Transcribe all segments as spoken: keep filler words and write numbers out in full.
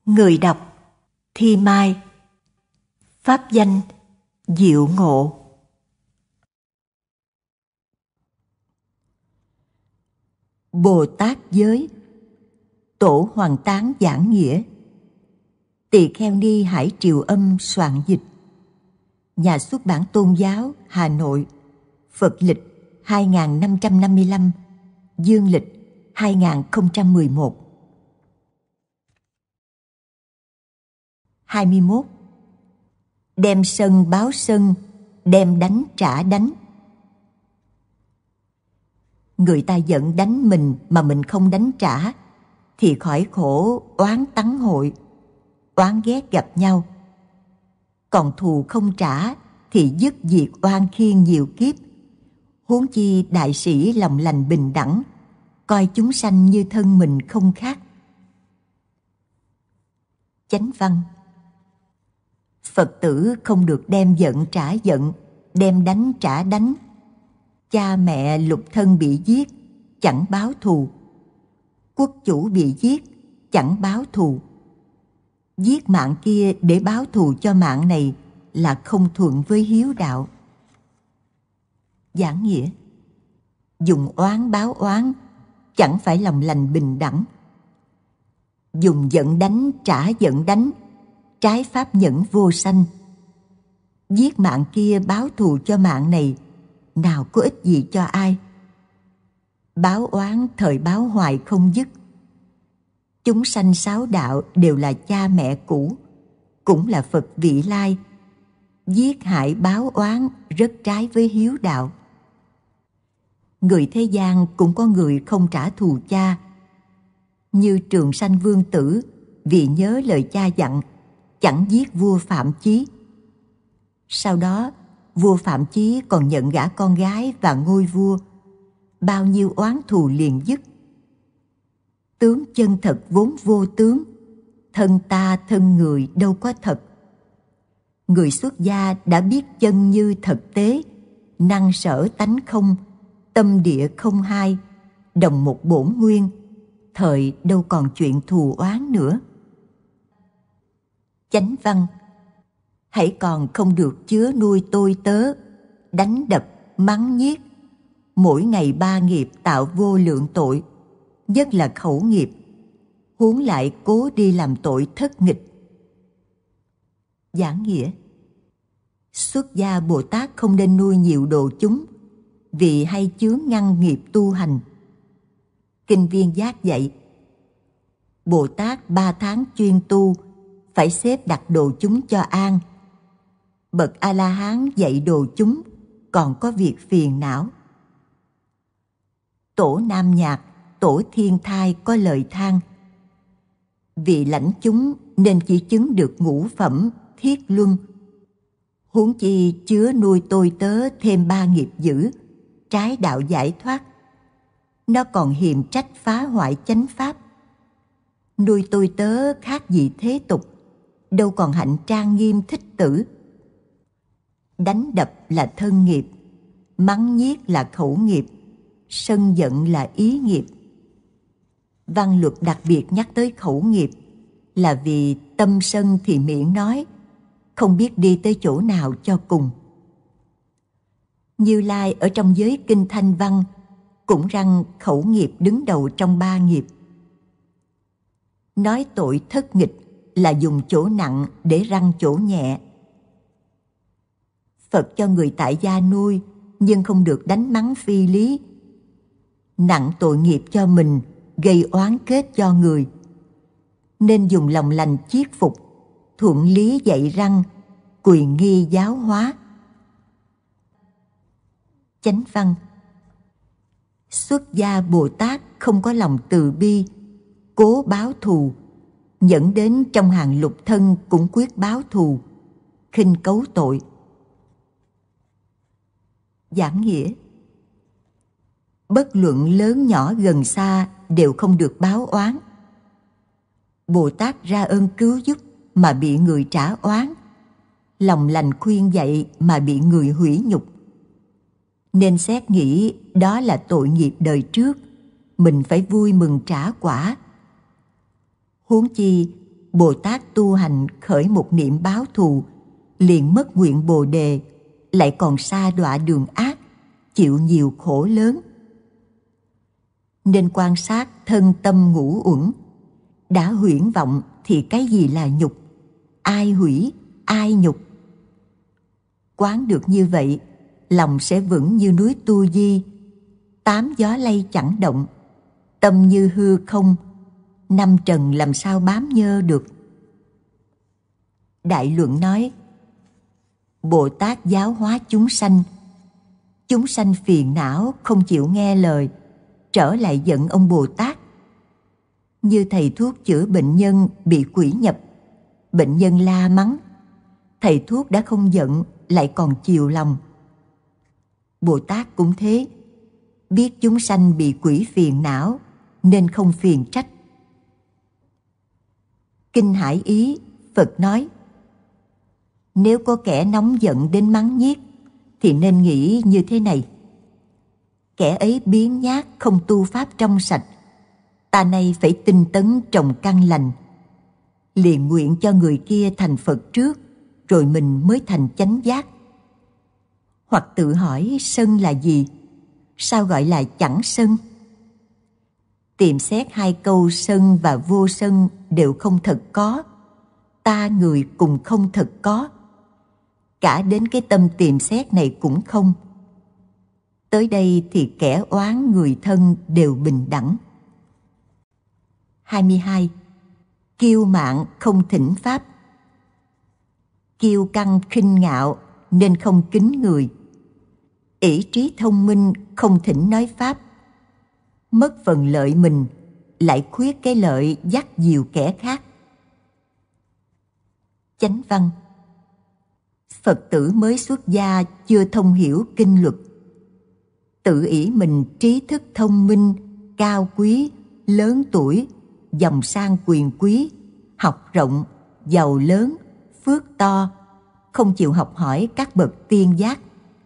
Người đọc Thi Mai. Pháp danh Diệu Ngộ. Bồ Tát giới. Tổ Hoàng Tán giảng nghĩa. Tỳ Kheo Ni Hải Triều Âm soạn dịch. Nhà xuất bản Tôn giáo, Hà Nội. Phật lịch hai nghìn năm trăm năm mươi lăm, dương lịch hai nghìn không trăm mười một. hai mươi mốt. Đem sân báo sân, đem đánh trả đánh. Người ta giận đánh mình mà mình không đánh trả, thì khỏi khổ oán tắng hội, oán ghét gặp nhau. Còn thù không trả thì dứt diệt oan khiên nhiều kiếp. Huống chi đại sĩ lòng lành bình đẳng, coi chúng sanh như thân mình không khác. Chánh văn. Phật tử không được đem giận trả giận, đem đánh trả đánh. Cha mẹ lục thân bị giết, chẳng báo thù. Quốc chủ bị giết, chẳng báo thù. Giết mạng kia để báo thù cho mạng này là không thuận với hiếu đạo. Giảng nghĩa. Dùng oán báo oán, chẳng phải lòng lành bình đẳng. Dùng giận đánh trả giận đánh, trái pháp nhẫn vô sanh. Giết mạng kia báo thù cho mạng này, nào có ích gì cho ai. Báo oán thời báo hoài không dứt. Chúng sanh sáu đạo đều là cha mẹ cũ, cũng là Phật vị lai. Giết hại báo oán rất trái với hiếu đạo. Người thế gian cũng có người không trả thù cha. Như Trường Sanh Vương Tử, vì nhớ lời cha dặn, chẳng giết vua Phạm Chí. Sau đó, vua Phạm Chí còn nhận gả con gái và ngôi vua. Bao nhiêu oán thù liền dứt. Tướng chân thật vốn vô tướng, thân ta thân người đâu có thật. Người xuất gia đã biết chân như thật tế, năng sở tánh không, tâm địa không hai, đồng một bổn nguyên, thời đâu còn chuyện thù oán nữa. Chánh văn. Hãy còn không được chứa nuôi tôi tớ, đánh đập, mắng nhiếc. Mỗi ngày ba nghiệp tạo vô lượng tội, nhất là khẩu nghiệp. Huống lại cố đi làm tội thất nghịch. Giảng nghĩa. Xuất gia Bồ Tát không nên nuôi nhiều đồ chúng, vì hay chướng ngăn nghiệp tu hành. Kinh Viên Giác dạy, Bồ Tát ba tháng chuyên tu, phải xếp đặt đồ chúng cho an. Bậc A-la-hán dạy đồ chúng, còn có việc phiền não. Tổ Nam Nhạc, tổ Thiên Thai có lời than, vì lãnh chúng nên chỉ chứng được ngũ phẩm thiết luân. Huống chi chứa nuôi tôi tớ thêm ba nghiệp dữ, trái đạo giải thoát. Nó còn hiềm trách phá hoại chánh pháp. Nuôi tôi tớ khác gì thế tục, đâu còn hạnh trang nghiêm thích tử. Đánh đập là thân nghiệp, mắng nhiếc là khẩu nghiệp, sân giận là ý nghiệp. Văn luật đặc biệt nhắc tới khẩu nghiệp là vì tâm sân thì miệng nói, không biết đi tới chỗ nào cho cùng. Như Lai ở trong giới kinh Thanh Văn cũng răng khẩu nghiệp đứng đầu trong ba nghiệp. Nói tội thất nghịch là dùng chỗ nặng để răng chỗ nhẹ. Phật cho người tại gia nuôi, nhưng không được đánh mắng phi lý. Nặng tội nghiệp cho mình, gây oán kết cho người. Nên dùng lòng lành chiết phục, thuận lý dạy răng, quyền nghi giáo hóa. Chánh văn. Xuất gia Bồ Tát không có lòng từ bi, cố báo thù, dẫn đến trong hàng lục thân cũng quyết báo thù, khinh cấu tội. Giảng nghĩa. Bất luận lớn nhỏ gần xa đều không được báo oán. Bồ Tát ra ơn cứu giúp mà bị người trả oán, lòng lành khuyên dạy mà bị người hủy nhục. Nên xét nghĩ đó là tội nghiệp đời trước, mình phải vui mừng trả quả. Huống chi Bồ Tát tu hành khởi một niệm báo thù, liền mất nguyện Bồ đề, lại còn sa đọa đường ác, chịu nhiều khổ lớn. Nên quan sát thân tâm ngũ uẩn. Đã huyễn vọng thì cái gì là nhục? Ai hủy, ai nhục? Quán được như vậy, lòng sẽ vững như núi Tu Di, tám gió lay chẳng động, tâm như hư không, năm trần làm sao bám nhơ được. Đại Luận nói, Bồ Tát giáo hóa chúng sanh. Chúng sanh phiền não không chịu nghe lời, trở lại giận ông Bồ Tát. Như thầy thuốc chữa bệnh nhân bị quỷ nhập, bệnh nhân la mắng, thầy thuốc đã không giận lại còn chiều lòng. Bồ Tát cũng thế, biết chúng sanh bị quỷ phiền não nên không phiền trách. Kinh Hải Ý, Phật nói, nếu có kẻ nóng giận đến mắng nhiếc thì nên nghĩ như thế này: kẻ ấy biếng nhác không tu pháp trong sạch, ta nay phải tinh tấn trồng căn lành, liền nguyện cho người kia thành Phật trước, rồi mình mới thành chánh giác. Hoặc tự hỏi sân là gì? Sao gọi là chẳng sân? Tìm xét hai câu sân và vô sân đều không thật có, ta người cùng không thật có, cả đến cái tâm tìm xét này cũng không. Tới đây thì kẻ oán người thân đều bình đẳng. hai mươi hai. Kiêu mạn không thỉnh pháp. Kiêu căng khinh ngạo nên không kính người. Ỷ trí thông minh không thỉnh nói pháp. Mất phần lợi mình, lại khuyết cái lợi dắt dìu kẻ khác. Chánh văn. Phật tử mới xuất gia chưa thông hiểu kinh luật, tự ỷ mình trí thức thông minh, cao quý, lớn tuổi, giàu sang quyền quý, học rộng, giàu lớn, phước to, không chịu học hỏi các bậc tiên giác.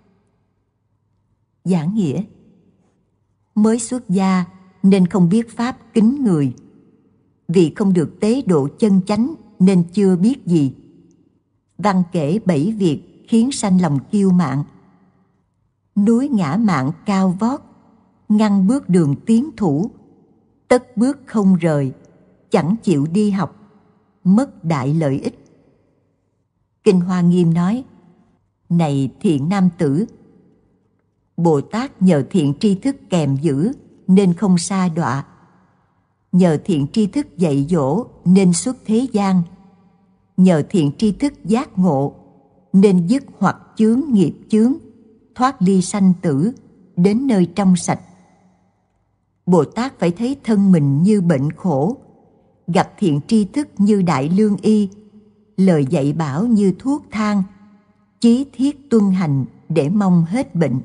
Giảng nghĩa. Mới xuất gia nên không biết pháp kính người, vì không được tế độ chân chánh nên chưa biết gì. Văn kể bảy việc khiến sanh lòng kiêu mạn. Núi ngã mạn cao vót, ngăn bước đường tiến thủ, tất bước không rời, chẳng chịu đi học, mất đại lợi ích. Kinh Hoa Nghiêm nói, này thiện nam tử, Bồ Tát nhờ thiện tri thức kèm giữ nên không sa đọa, nhờ thiện tri thức dạy dỗ nên xuất thế gian, nhờ thiện tri thức giác ngộ nên dứt hoặc chướng nghiệp chướng, thoát ly sanh tử, đến nơi trong sạch. Bồ Tát phải thấy thân mình như bệnh khổ, gặp thiện tri thức như đại lương y, lời dạy bảo như thuốc thang, chí thiết tuân hành để mong hết bệnh.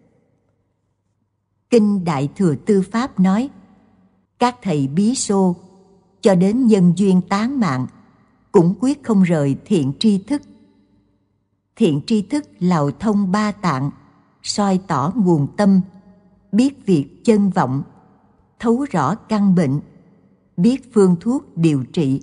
Kinh Đại Thừa Tư Pháp nói, các thầy bí xô cho đến nhân duyên tán mạng cũng quyết không rời thiện tri thức. Thiện tri thức lào thông ba tạng, soi tỏ nguồn tâm, biết việc chân vọng, thấu rõ căn bệnh, biết phương thuốc điều trị.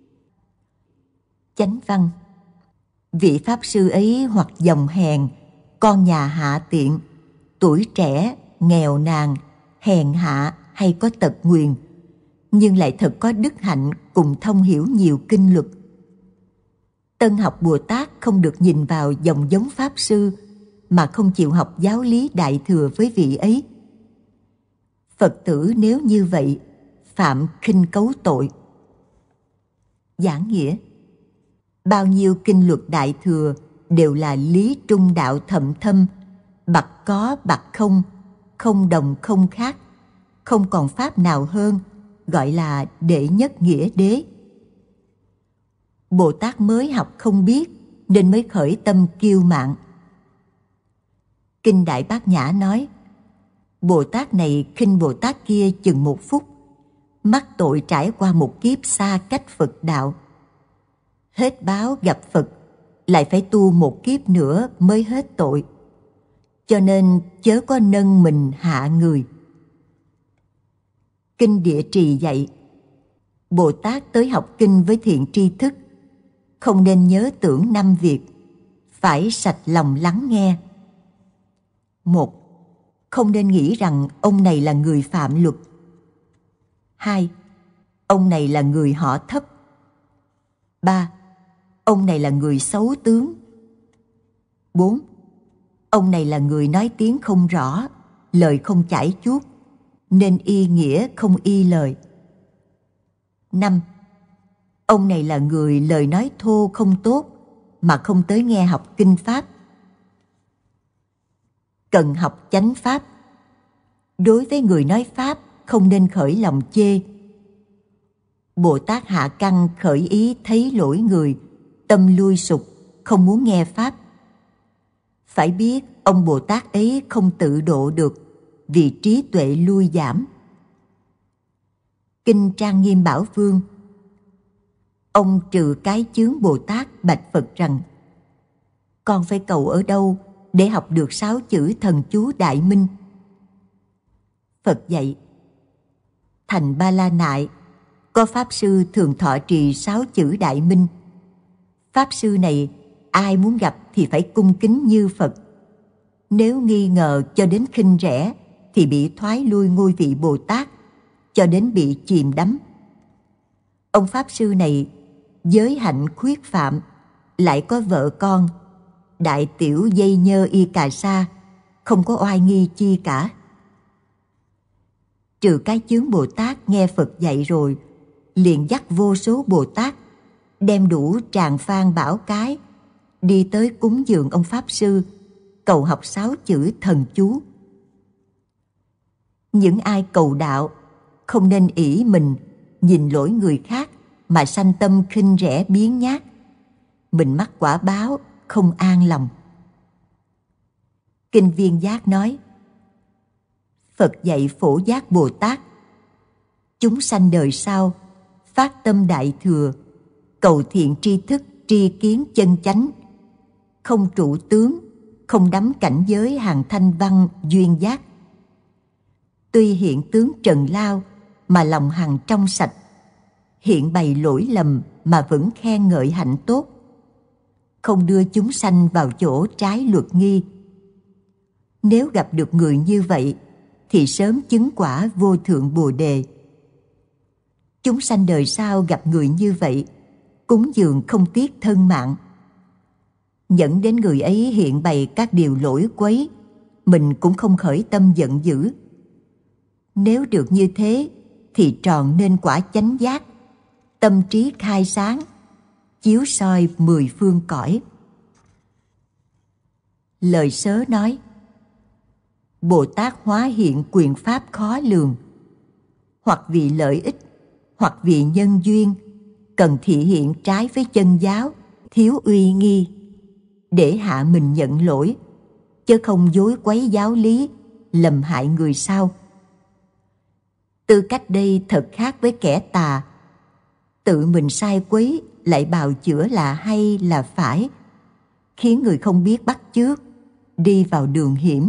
Chánh văn. Vị Pháp Sư ấy hoặc dòng hèn, con nhà hạ tiện, tuổi trẻ, nghèo nàn, hèn hạ hay có tật nguyền, nhưng lại thật có đức hạnh cùng thông hiểu nhiều kinh luật. Tân học Bồ Tát không được nhìn vào dòng giống Pháp Sư mà không chịu học giáo lý Đại Thừa với vị ấy. Phật tử nếu như vậy, phạm khinh cấu tội. Giảng nghĩa. Bao nhiêu kinh luật Đại Thừa đều là lý trung đạo thậm thâm, bặt có bặt không, không đồng không khác, không còn pháp nào hơn, gọi là đệ nhất nghĩa đế. Bồ Tát mới học không biết nên mới khởi tâm kiêu mạn. Kinh Đại Bát Nhã nói, Bồ Tát này khinh Bồ Tát kia chừng một phút, mắc tội trải qua một kiếp xa cách Phật đạo. Hết báo gặp Phật, lại phải tu một kiếp nữa mới hết tội. Cho nên chớ có nâng mình hạ người. Kinh Địa Trì dạy, Bồ Tát tới học kinh với thiện tri thức, không nên nhớ tưởng năm việc, phải sạch lòng lắng nghe. Một, không nên nghĩ rằng ông này là người phạm luật. Hai, ông này là người họ thấp. Ba, ông này là người xấu tướng. Bốn, ông này là người nói tiếng không rõ, lời không chải chuốt, nên y nghĩa không y lời. Năm, ông này là người lời nói thô không tốt, mà không tới nghe học kinh pháp. Cần học chánh pháp. Đối với người nói pháp, không nên khởi lòng chê. Bồ Tát hạ căn khởi ý thấy lỗi người, tâm lui sục, không muốn nghe pháp. Phải biết ông Bồ Tát ấy không tự độ được, vì trí tuệ lui giảm. Kinh Trang Nghiêm Bảo Vương, ông trừ cái chướng Bồ Tát bạch Phật rằng: con phải cầu ở đâu để học được sáu chữ thần chú Đại Minh? Phật dạy: thành Ba La Nại có pháp sư thường thọ trì sáu chữ Đại Minh. Pháp sư này ai muốn gặp thì phải cung kính như Phật. Nếu nghi ngờ cho đến khinh rẻ thì bị thoái lui ngôi vị Bồ Tát, cho đến bị chìm đắm. Ông pháp sư này giới hạnh khuyết phạm, lại có vợ con, đại tiểu dây nhơ y cà sa, không có oai nghi chi cả. Trừ cái chướng Bồ Tát nghe Phật dạy rồi, liền dắt vô số Bồ Tát, đem đủ tràng phan bảo cái, đi tới cúng dường ông pháp sư, cầu học sáu chữ thần chú. Những ai cầu đạo không nên ỷ mình, nhìn lỗi người khác mà sanh tâm khinh rẻ biếng nhác. Mình mắc quả báo, không an lòng. Kinh Viên Giác nói: Phật dạy Phổ Giác Bồ Tát, chúng sanh đời sau phát tâm đại thừa, cầu thiện tri thức, tri kiến chân chánh, không trụ tướng, không đắm cảnh giới hàng thanh văn duyên giác. Tuy hiện tướng trần lao mà lòng hằng trong sạch, hiện bày lỗi lầm mà vẫn khen ngợi hạnh tốt, không đưa chúng sanh vào chỗ trái luật nghi. Nếu gặp được người như vậy thì sớm chứng quả vô thượng Bồ Đề. Chúng sanh đời sau gặp người như vậy, cúng dường không tiếc thân mạng, dẫn đến người ấy hiện bày các điều lỗi quấy, mình cũng không khởi tâm giận dữ. Nếu được như thế thì tròn nên quả chánh giác, tâm trí khai sáng, chiếu soi mười phương cõi. Lời sớ nói: Bồ Tát hóa hiện quyền pháp khó lường, hoặc vì lợi ích, hoặc vì nhân duyên, cần thị hiện trái với chân giáo, thiếu uy nghi, để hạ mình nhận lỗi, chứ không dối quấy giáo lý, lầm hại người sau. Tư cách đây thật khác với kẻ tà, tự mình sai quấy lại bào chữa là hay là phải, khiến người không biết bắt chước, đi vào đường hiểm.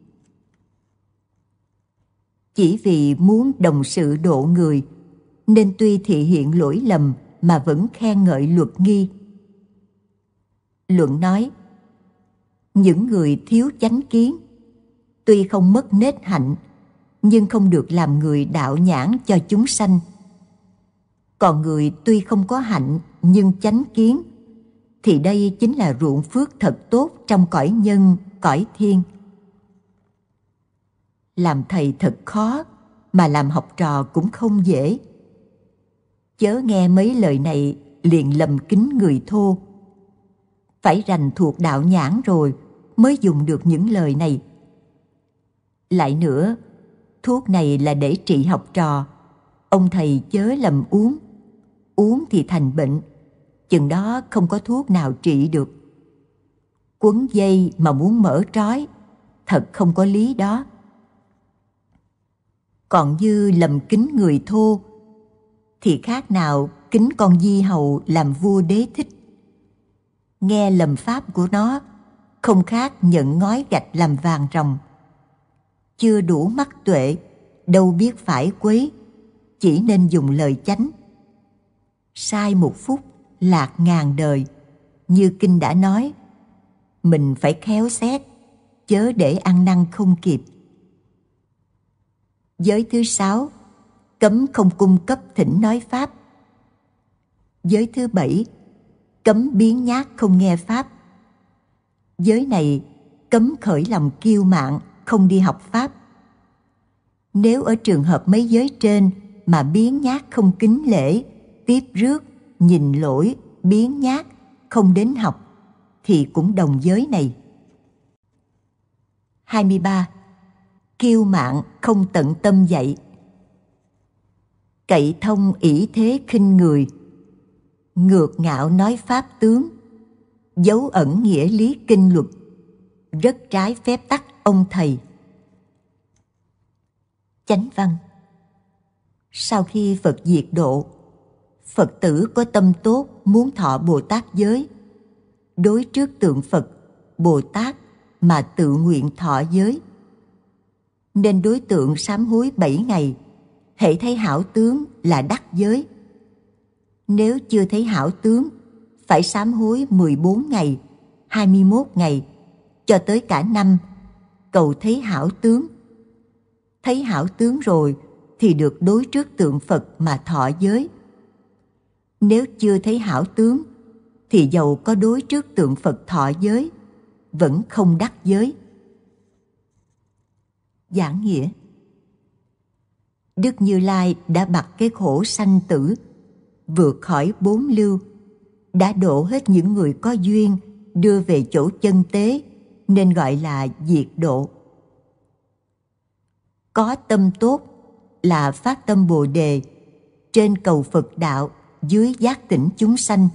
Chỉ vì muốn đồng sự độ người, nên tuy thị hiện lỗi lầm mà vẫn khen ngợi luật nghi. Luận nói: những người thiếu chánh kiến, tuy không mất nết hạnh, nhưng không được làm người đạo nhãn cho chúng sanh. Còn người tuy không có hạnh nhưng chánh kiến, thì đây chính là ruộng phước thật tốt trong cõi nhân, cõi thiên. Làm thầy thật khó, mà làm học trò cũng không dễ. Chớ nghe mấy lời này liền lầm kính người thô. Phải rành thuộc đạo nhãn rồi mới dùng được những lời này. Lại nữa, thuốc này là để trị học trò, ông thầy chớ lầm uống. Uống thì thành bệnh, chừng đó không có thuốc nào trị được. Quấn dây mà muốn mở trói, thật không có lý đó. Còn như lầm kính người thô, thì khác nào kính con di hầu làm vua đế thích. Nghe lầm pháp của nó, không khác nhận ngói gạch làm vàng ròng. Chưa đủ mắt tuệ, đâu biết phải quấy, chỉ nên dùng lời chánh, Sai một phút, lạc ngàn đời. Như kinh đã nói, mình phải khéo xét, chớ để ăn năn không kịp. Giới thứ sáu, cấm không cung cấp thỉnh nói pháp. Giới thứ bảy, cấm biếng nhác không nghe pháp. Giới này cấm khởi lòng kiêu mạn, không đi học pháp. Nếu ở trường hợp mấy giới trên mà biếng nhác không kính lễ, tiếp rước, nhìn lỗi, biếng nhác, không đến học, thì cũng đồng giới này. hai mươi ba. Kiêu mạn không tận tâm dạy. Cậy thông ỷ thế khinh người, ngược ngạo nói pháp tướng, giấu ẩn nghĩa lý kinh luật, rất trái phép tắc ông thầy. Chánh văn. Sau khi Phật diệt độ, Phật tử có tâm tốt muốn thọ Bồ Tát giới, đối trước tượng Phật, Bồ Tát mà tự nguyện thọ giới. Nên đối tượng sám hối bảy ngày, hễ thấy hảo tướng là đắc giới. Nếu chưa thấy hảo tướng, phải sám hối mười bốn ngày, hai mươi mốt ngày, cho tới cả năm, cầu thấy hảo tướng. Thấy hảo tướng rồi thì được đối trước tượng Phật mà thọ giới. Nếu chưa thấy hảo tướng, thì dầu có đối trước tượng Phật thọ giới, vẫn không đắc giới. Giảng nghĩa. Đức Như Lai đã bặt cái khổ sanh tử, vượt khỏi bốn lưu, đã độ hết những người có duyên, đưa về chỗ chân tế, nên gọi là diệt độ. Có tâm tốt là phát tâm Bồ Đề, trên cầu Phật đạo, dưới giác tỉnh chúng sanh.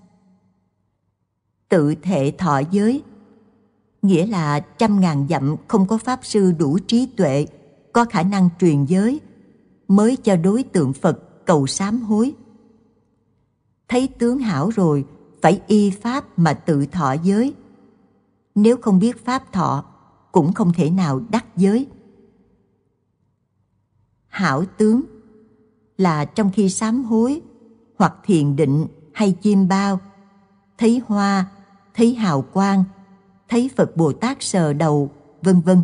Tự thệ thọ giới, nghĩa là trăm ngàn dặm không có pháp sư đủ trí tuệ, có khả năng truyền giới, mới cho đối tượng Phật cầu sám hối. Thấy tướng hảo rồi, phải y pháp mà tự thọ giới. Nếu không biết pháp thọ, cũng không thể nào đắc giới. Hảo tướng là trong khi sám hối, hoặc thiền định hay chiêm bao, thấy hoa, thấy hào quang, thấy Phật Bồ Tát sờ đầu, vân vân.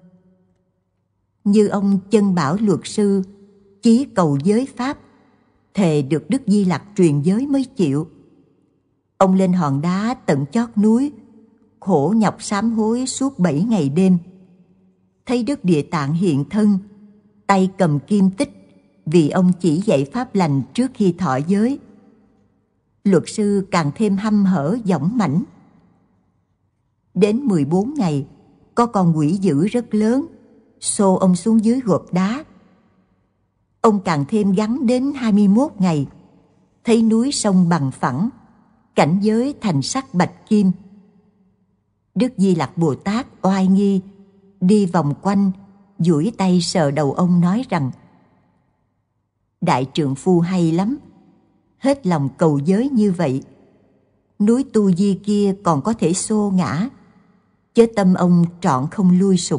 Như ông Chân Bảo Luật Sư chí cầu giới pháp, thề được Đức Di Lặc truyền giới mới chịu. Ông lên hòn đá tận chót núi, khổ nhọc sám hối suốt bảy ngày đêm. Thấy Đức Địa Tạng hiện thân, tay cầm kim tích, vì ông chỉ dạy pháp lành trước khi thọ giới. Luật sư càng thêm hăm hở dõng mãnh. Đến mười bốn ngày, có con quỷ dữ rất lớn, xô ông xuống dưới gột đá. Ông càng thêm gắn đến hai mươi mốt ngày, thấy núi sông bằng phẳng, cảnh giới thành sắc bạch kim. Đức Di Lặc Bồ Tát oai nghi, đi vòng quanh, duỗi tay sờ đầu ông nói rằng: Đại trượng phu hay lắm, hết lòng cầu giới như vậy, núi Tu Di kia còn có thể xô ngã, chớ tâm ông trọn không lui sụp.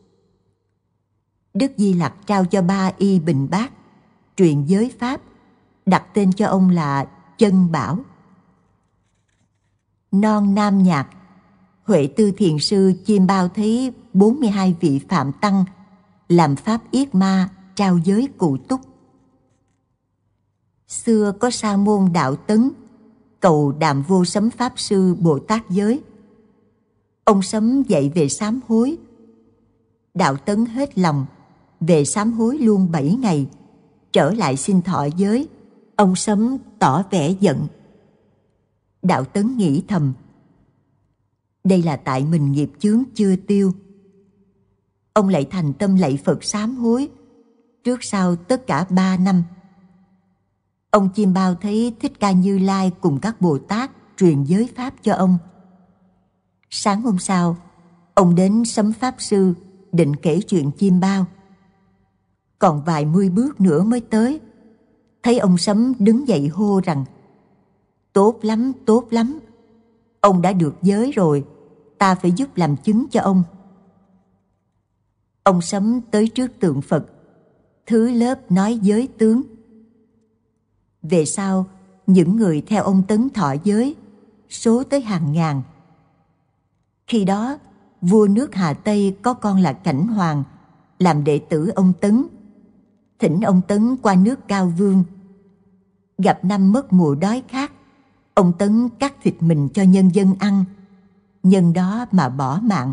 Đức Di Lặc trao cho ba y bình bát, truyền giới pháp, đặt tên cho ông là Chân Bảo. Non Nam Nhạc, Huệ Tư Thiền Sư chiêm bao thấy bốn mươi hai vị Phạm Tăng làm pháp yết ma, trao giới cụ túc. Xưa có sa môn Đạo Tấn cầu Đàm Vô Sấm Pháp Sư Bồ Tát giới. Ông Sấm dạy về sám hối. Đạo Tấn hết lòng, về sám hối luôn bảy ngày, trở lại xin thọ giới. Ông Sấm tỏ vẻ giận. Đạo Tấn nghĩ thầm: đây là tại mình nghiệp chướng chưa tiêu. Ông lại thành tâm lạy Phật sám hối, trước sau tất cả ba năm. Ông chiêm bao thấy Thích Ca Như Lai cùng các Bồ Tát truyền giới pháp cho ông. Sáng hôm sau, ông đến Sấm Pháp Sư định kể chuyện chiêm bao. Còn vài mươi bước nữa mới tới, thấy ông Sấm đứng dậy hô rằng: Tốt lắm, tốt lắm, ông đã được giới rồi, ta phải giúp làm chứng cho ông. Ông Sấm tới trước tượng Phật, thứ lớp nói giới tướng. Về sau, những người theo ông Tấn thọ giới, số tới hàng ngàn. Khi đó, vua nước Hà Tây có con là Cảnh Hoàng, làm đệ tử ông Tấn, thỉnh ông Tấn qua nước Cao Vương. Gặp năm mất mùa đói khát, ông Tấn cắt thịt mình cho nhân dân ăn, nhân đó mà bỏ mạng.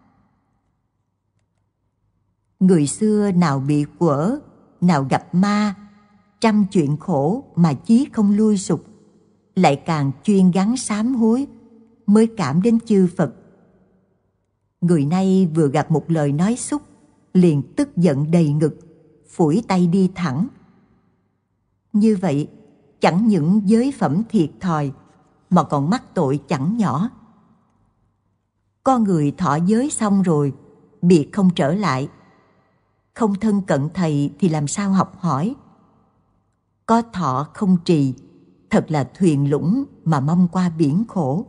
Người xưa nào bị quở, nào gặp ma, trăm chuyện khổ mà chí không lui sụp, lại càng chuyên gắng sám hối, mới cảm đến chư Phật. Người nay vừa gặp một lời nói xúc, liền tức giận đầy ngực, phủi tay đi thẳng. Như vậy, chẳng những giới phẩm thiệt thòi, mà còn mắc tội chẳng nhỏ. Con người thọ giới xong rồi, biệt không trở lại. Không thân cận thầy thì làm sao học hỏi? Có thọ không trì, thật là thuyền lũng mà mong qua biển khổ.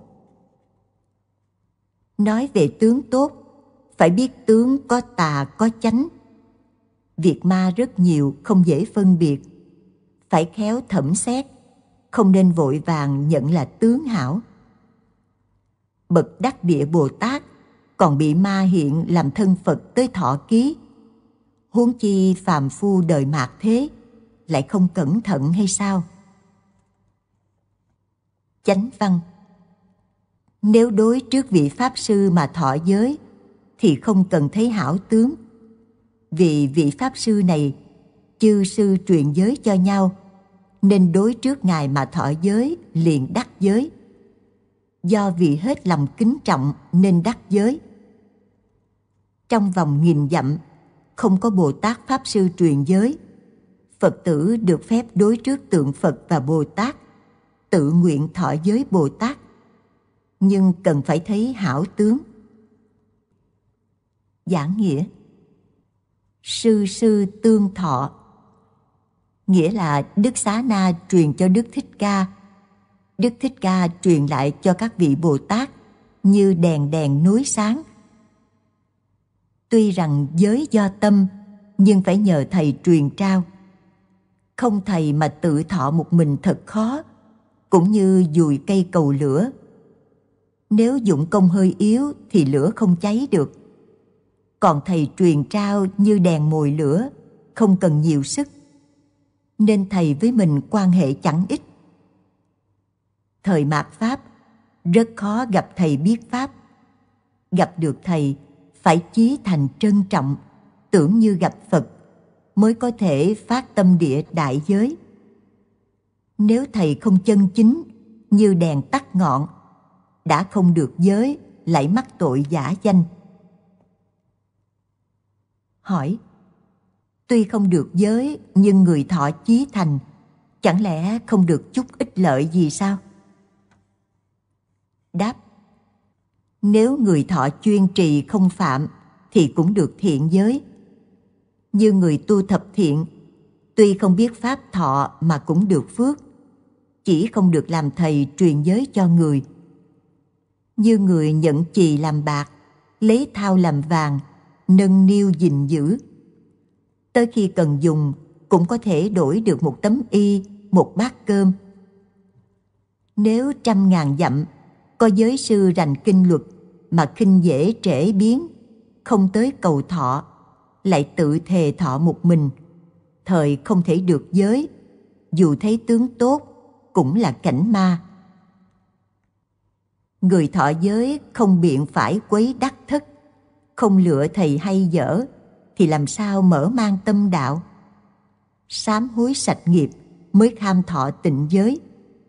Nói về tướng tốt, phải biết tướng có tà có chánh. Việc ma rất nhiều, không dễ phân biệt. Phải khéo thẩm xét, không nên vội vàng nhận là tướng hảo. Bậc đắc địa Bồ Tát còn bị ma hiện làm thân Phật tới thọ ký. Huống chi phàm phu đời mạt thế, lại không cẩn thận hay sao? Chánh văn: nếu đối trước vị Pháp Sư mà thọ giới, thì không cần thấy hảo tướng. Vì vị Pháp Sư này, chư sư truyền giới cho nhau, nên đối trước Ngài mà thọ giới liền đắc giới. Do vì hết lòng kính trọng nên đắc giới. Trong vòng nghìn dặm, không có Bồ Tát Pháp Sư truyền giới. Phật tử được phép đối trước tượng Phật và Bồ Tát, tự nguyện thọ giới Bồ Tát. Nhưng cần phải thấy hảo tướng. Giảng nghĩa: sư sư tương thọ, nghĩa là Đức Xá Na truyền cho Đức Thích Ca, Đức Thích Ca truyền lại cho các vị Bồ Tát như đèn đèn núi sáng. Tuy rằng giới do tâm, nhưng phải nhờ thầy truyền trao. Không thầy mà tự thọ một mình thật khó, cũng như dùi cây cầu lửa. Nếu dụng công hơi yếu thì lửa không cháy được. Còn thầy truyền trao như đèn mồi lửa, không cần nhiều sức. Nên thầy với mình quan hệ chẳng ít. Thời mạt Pháp, rất khó gặp thầy biết Pháp. Gặp được thầy, phải chí thành trân trọng, tưởng như gặp Phật, mới có thể phát tâm địa đại giới. Nếu thầy không chân chính, như đèn tắt ngọn, đã không được giới, lại mắc tội giả danh. Hỏi: tuy không được giới, nhưng người thọ chí thành, chẳng lẽ không được chút ích lợi gì sao? Đáp: nếu người thọ chuyên trì không phạm, thì cũng được thiện giới. Như người tu thập thiện, tuy không biết pháp thọ mà cũng được phước, chỉ không được làm thầy truyền giới cho người. Như người nhận chì làm bạc, lấy thau làm vàng, nâng niu gìn giữ. Tới khi cần dùng, cũng có thể đổi được một tấm y, một bát cơm. Nếu trăm ngàn dặm, có giới sư rành kinh luật, mà khinh dễ trễ biến, không tới cầu thọ, lại tự thề thọ một mình, thời không thể được giới, dù thấy tướng tốt, cũng là cảnh ma. Người thọ giới không biện phải quấy đắc thất, không lựa thầy hay dở, thì làm sao mở mang tâm đạo? Sám hối sạch nghiệp mới kham thọ tịnh giới.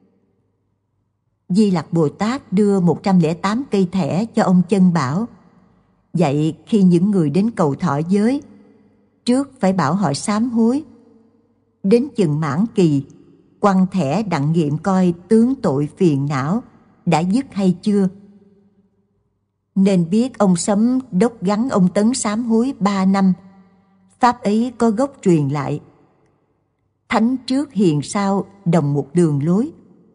Di Lặc Bồ Tát đưa một trăm lẻ tám cây thẻ cho ông Chân Bảo, dạy khi những người đến cầu thọ giới, trước phải bảo họ sám hối. Đến chừng mãn kỳ, quăng thẻ đặng nghiệm coi tướng tội phiền não đã dứt hay chưa. Nên biết ông Sấm đốc gắn ông Tấn sám hối ba năm, pháp ấy có gốc truyền lại. Thánh trước hiền sau đồng một đường lối.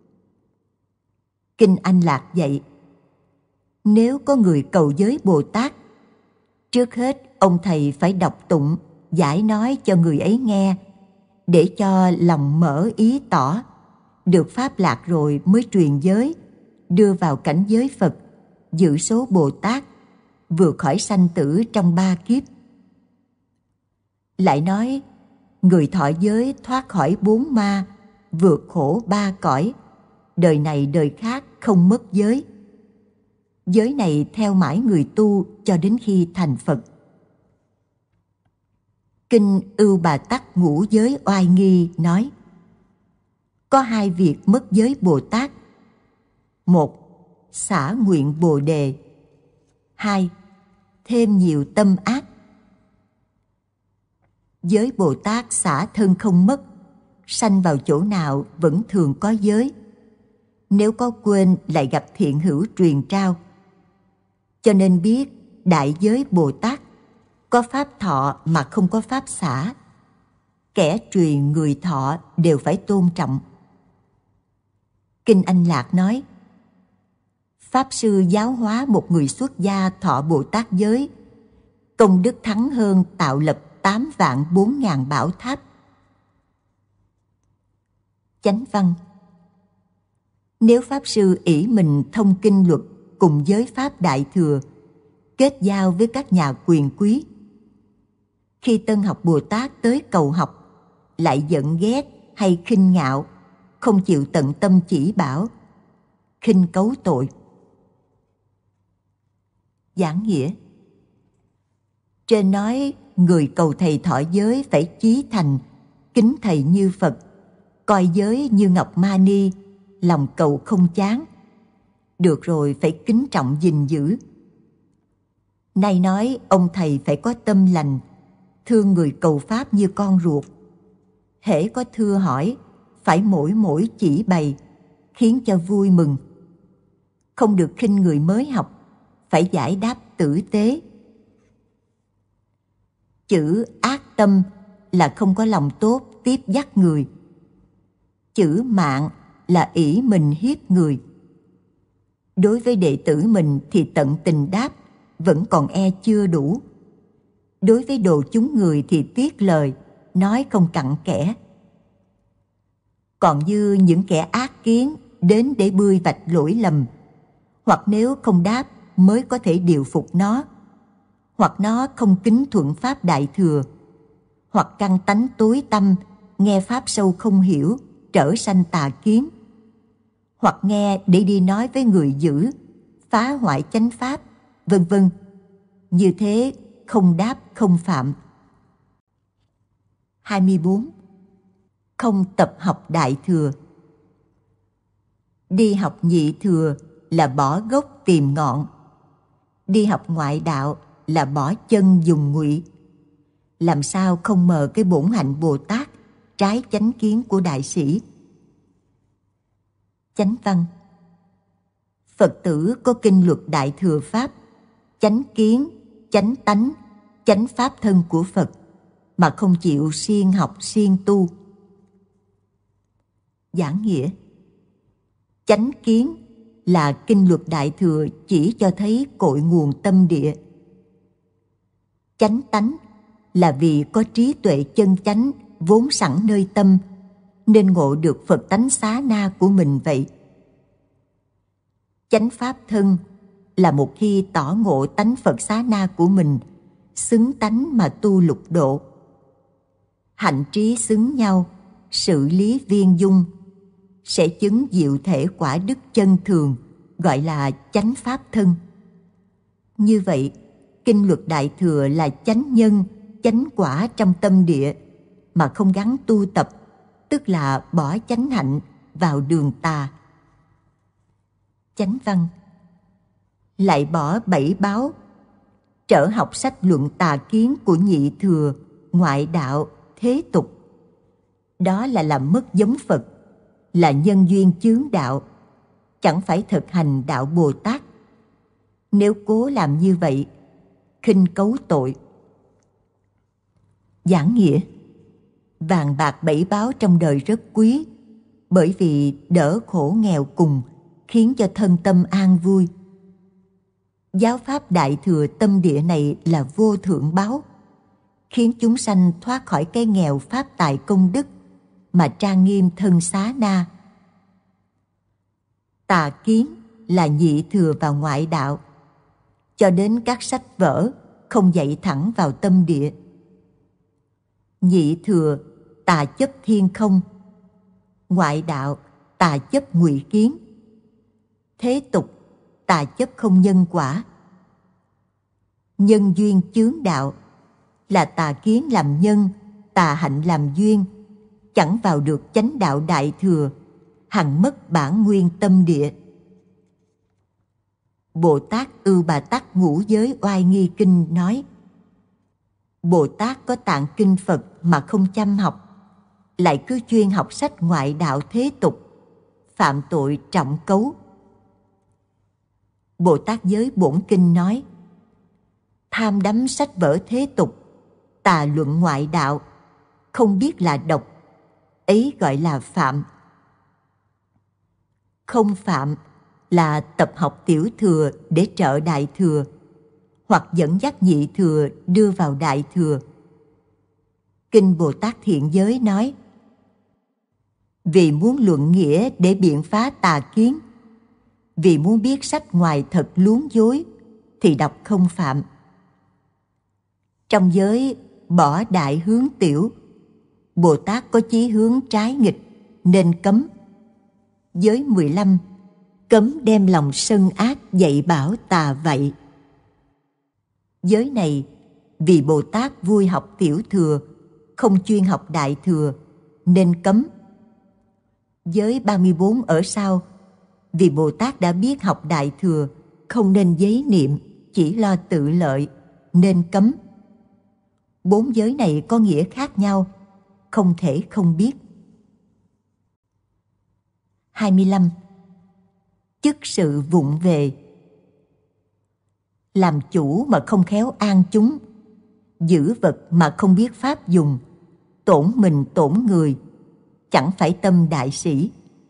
Kinh Anh Lạc dạy: nếu có người cầu giới Bồ Tát, trước hết ông thầy phải đọc tụng, giải nói cho người ấy nghe, để cho lòng mở ý tỏ, được pháp lạc rồi mới truyền giới, đưa vào cảnh giới Phật, giữ số Bồ Tát, vượt khỏi sanh tử trong ba kiếp. Lại nói, người thọ giới thoát khỏi bốn ma, vượt khổ ba cõi, đời này đời khác không mất giới. Giới này theo mãi người tu cho đến khi thành Phật. Kinh Ưu Bà Tắc Ngũ Giới Oai Nghi nói, có hai việc mất giới Bồ Tát. Một, xả nguyện Bồ Đề. Hai, thêm nhiều tâm ác. Giới Bồ Tát xả thân không mất, sanh vào chỗ nào vẫn thường có giới. Nếu có quên lại gặp thiện hữu truyền trao. Cho nên biết đại giới Bồ Tát có pháp thọ mà không có pháp xả. Kẻ truyền người thọ đều phải tôn trọng. Kinh Anh Lạc nói, Pháp sư giáo hóa một người xuất gia thọ Bồ Tát giới, công đức thắng hơn tạo lập tám vạn bốn ngàn bảo tháp. Chánh văn: nếu Pháp sư ỷ mình thông kinh luật cùng giới Pháp Đại Thừa, kết giao với các nhà quyền quý, khi tân học Bồ Tát tới cầu học, lại giận ghét hay khinh ngạo, không chịu tận tâm chỉ bảo, khinh cấu tội. Giảng nghĩa: trên nói người cầu thầy thọ giới phải chí thành, kính thầy như Phật, coi giới như ngọc mani, lòng cầu không chán. Được rồi phải kính trọng gìn giữ. Nay nói ông thầy phải có tâm lành, thương người cầu pháp như con ruột. Hễ có thưa hỏi, phải mỗi mỗi chỉ bày, khiến cho vui mừng. Không được khinh người mới học, phải giải đáp tử tế. Chữ ác tâm là không có lòng tốt tiếp dắt người. Chữ mạng là ỷ mình hiếp người. Đối với đệ tử mình thì tận tình đáp, vẫn còn e chưa đủ. Đối với đồ chúng người thì tiếc lời, nói không cặn kẽ. Còn như những kẻ ác kiến đến để bươi vạch lỗi lầm, hoặc nếu không đáp mới có thể điều phục nó, hoặc nó không kính thuận Pháp Đại Thừa, hoặc căn tánh tối tăm, nghe Pháp sâu không hiểu, trở sanh tà kiến, hoặc nghe để đi nói với người dữ, phá hoại chánh Pháp, vân vân. Như thế không đáp không phạm. hai mươi bốn. Không tập học Đại Thừa. Đi học Nhị Thừa là bỏ gốc tìm ngọn. Đi học ngoại đạo là bỏ chân dùng ngụy. Làm sao không mờ cái bổn hạnh Bồ Tát, trái chánh kiến của đại sĩ. Chánh văn: Phật tử có kinh luật Đại Thừa Pháp, chánh kiến, chánh tánh, chánh pháp thân của Phật, mà không chịu siêng học siêng tu. Giảng nghĩa: chánh kiến là kinh luật Đại Thừa chỉ cho thấy cội nguồn tâm địa. Chánh tánh là vì có trí tuệ chân chánh vốn sẵn nơi tâm, nên ngộ được Phật tánh xá na của mình vậy. Chánh pháp thân là một khi tỏ ngộ tánh Phật xá na của mình, xứng tánh mà tu lục độ. Hạnh trí xứng nhau, sự lý viên dung, sẽ chứng diệu thể quả đức chân thường, gọi là chánh pháp thân. Như vậy, kinh luật Đại Thừa là chánh nhân, chánh quả trong tâm địa, mà không gắn tu tập, tức là bỏ chánh hạnh vào đường tà. Chánh văn: lại bỏ bảy báo, trở học sách luận tà kiến của Nhị Thừa, ngoại đạo, thế tục. Đó là làm mất giống Phật, là nhân duyên chướng đạo, chẳng phải thực hành đạo Bồ Tát. Nếu cố làm như vậy, khinh cấu tội. Giảng nghĩa: vàng bạc bảy báo trong đời rất quý, bởi vì đỡ khổ nghèo cùng, khiến cho thân tâm an vui. Giáo pháp Đại Thừa tâm địa này là vô thượng báu, khiến chúng sanh thoát khỏi cái nghèo pháp tài công đức, mà trang nghiêm thân xá na, tà kiến là nhị thừa vào ngoại đạo, cho đến các sách vở không dạy thẳng vào tâm địa. Nhị thừa tà chấp thiên không, ngoại đạo tà chấp ngụy kiến, thế tục tà chấp không nhân quả. Nhân duyên chướng đạo là tà kiến làm nhân, tà hạnh làm duyên, chẳng vào được chánh đạo đại thừa, hằng mất bản nguyên tâm địa. Bồ Tát Ưu Bà Tắc Ngũ Giới Oai Nghi Kinh nói: Bồ Tát có tạng kinh Phật mà không chăm học, lại cứ chuyên học sách ngoại đạo thế tục, phạm tội trọng cấu. Bồ Tát Giới Bổn Kinh nói: tham đắm sách vở thế tục, tà luận ngoại đạo, không biết là độc, ấy gọi là phạm. Không phạm là tập học tiểu thừa để trợ đại thừa, hoặc dẫn dắt nhị thừa đưa vào đại thừa. Kinh Bồ Tát Thiện Giới nói: vì muốn luận nghĩa để biện phá tà kiến, vì muốn biết sách ngoài thật luống dối, thì đọc không phạm. Trong giới bỏ đại hướng tiểu, Bồ Tát có chí hướng trái nghịch nên cấm. Giới mười lăm, cấm đem lòng sân ác dạy bảo tà vậy. Giới này vì Bồ Tát vui học tiểu thừa, không chuyên học đại thừa nên cấm. Giới ba mươi bốn ở sau, vì Bồ Tát đã biết học đại thừa, không nên giấy niệm, chỉ lo tự lợi nên cấm. Bốn giới này có nghĩa khác nhau, không thể không biết. hai mươi lăm. Chức sự vụng về. Làm chủ mà không khéo an chúng, giữ vật mà không biết pháp dùng, tổn mình tổn người, chẳng phải tâm đại sĩ.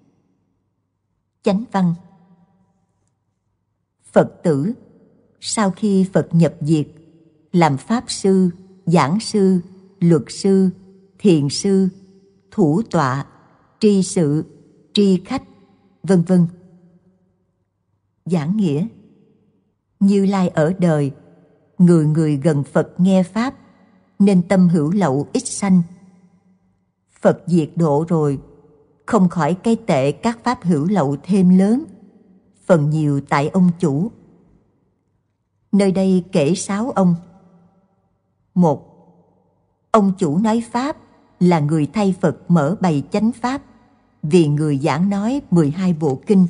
Chánh văn. Phật tử sau khi Phật nhập diệt, làm pháp sư, giảng sư, luật sư, thiền sư, thủ tọa, tri sự, tri khách, vân vân. Giảng nghĩa. Như Lai ở đời, người người gần Phật nghe pháp, nên tâm hữu lậu ít sanh. Phật diệt độ rồi, không khỏi cái tệ các pháp hữu lậu thêm lớn, phần nhiều tại ông chủ. Nơi đây kể sáu ông. Một, ông chủ nói pháp là người thay Phật mở bày chánh pháp, vì người giảng nói mười hai bộ kinh.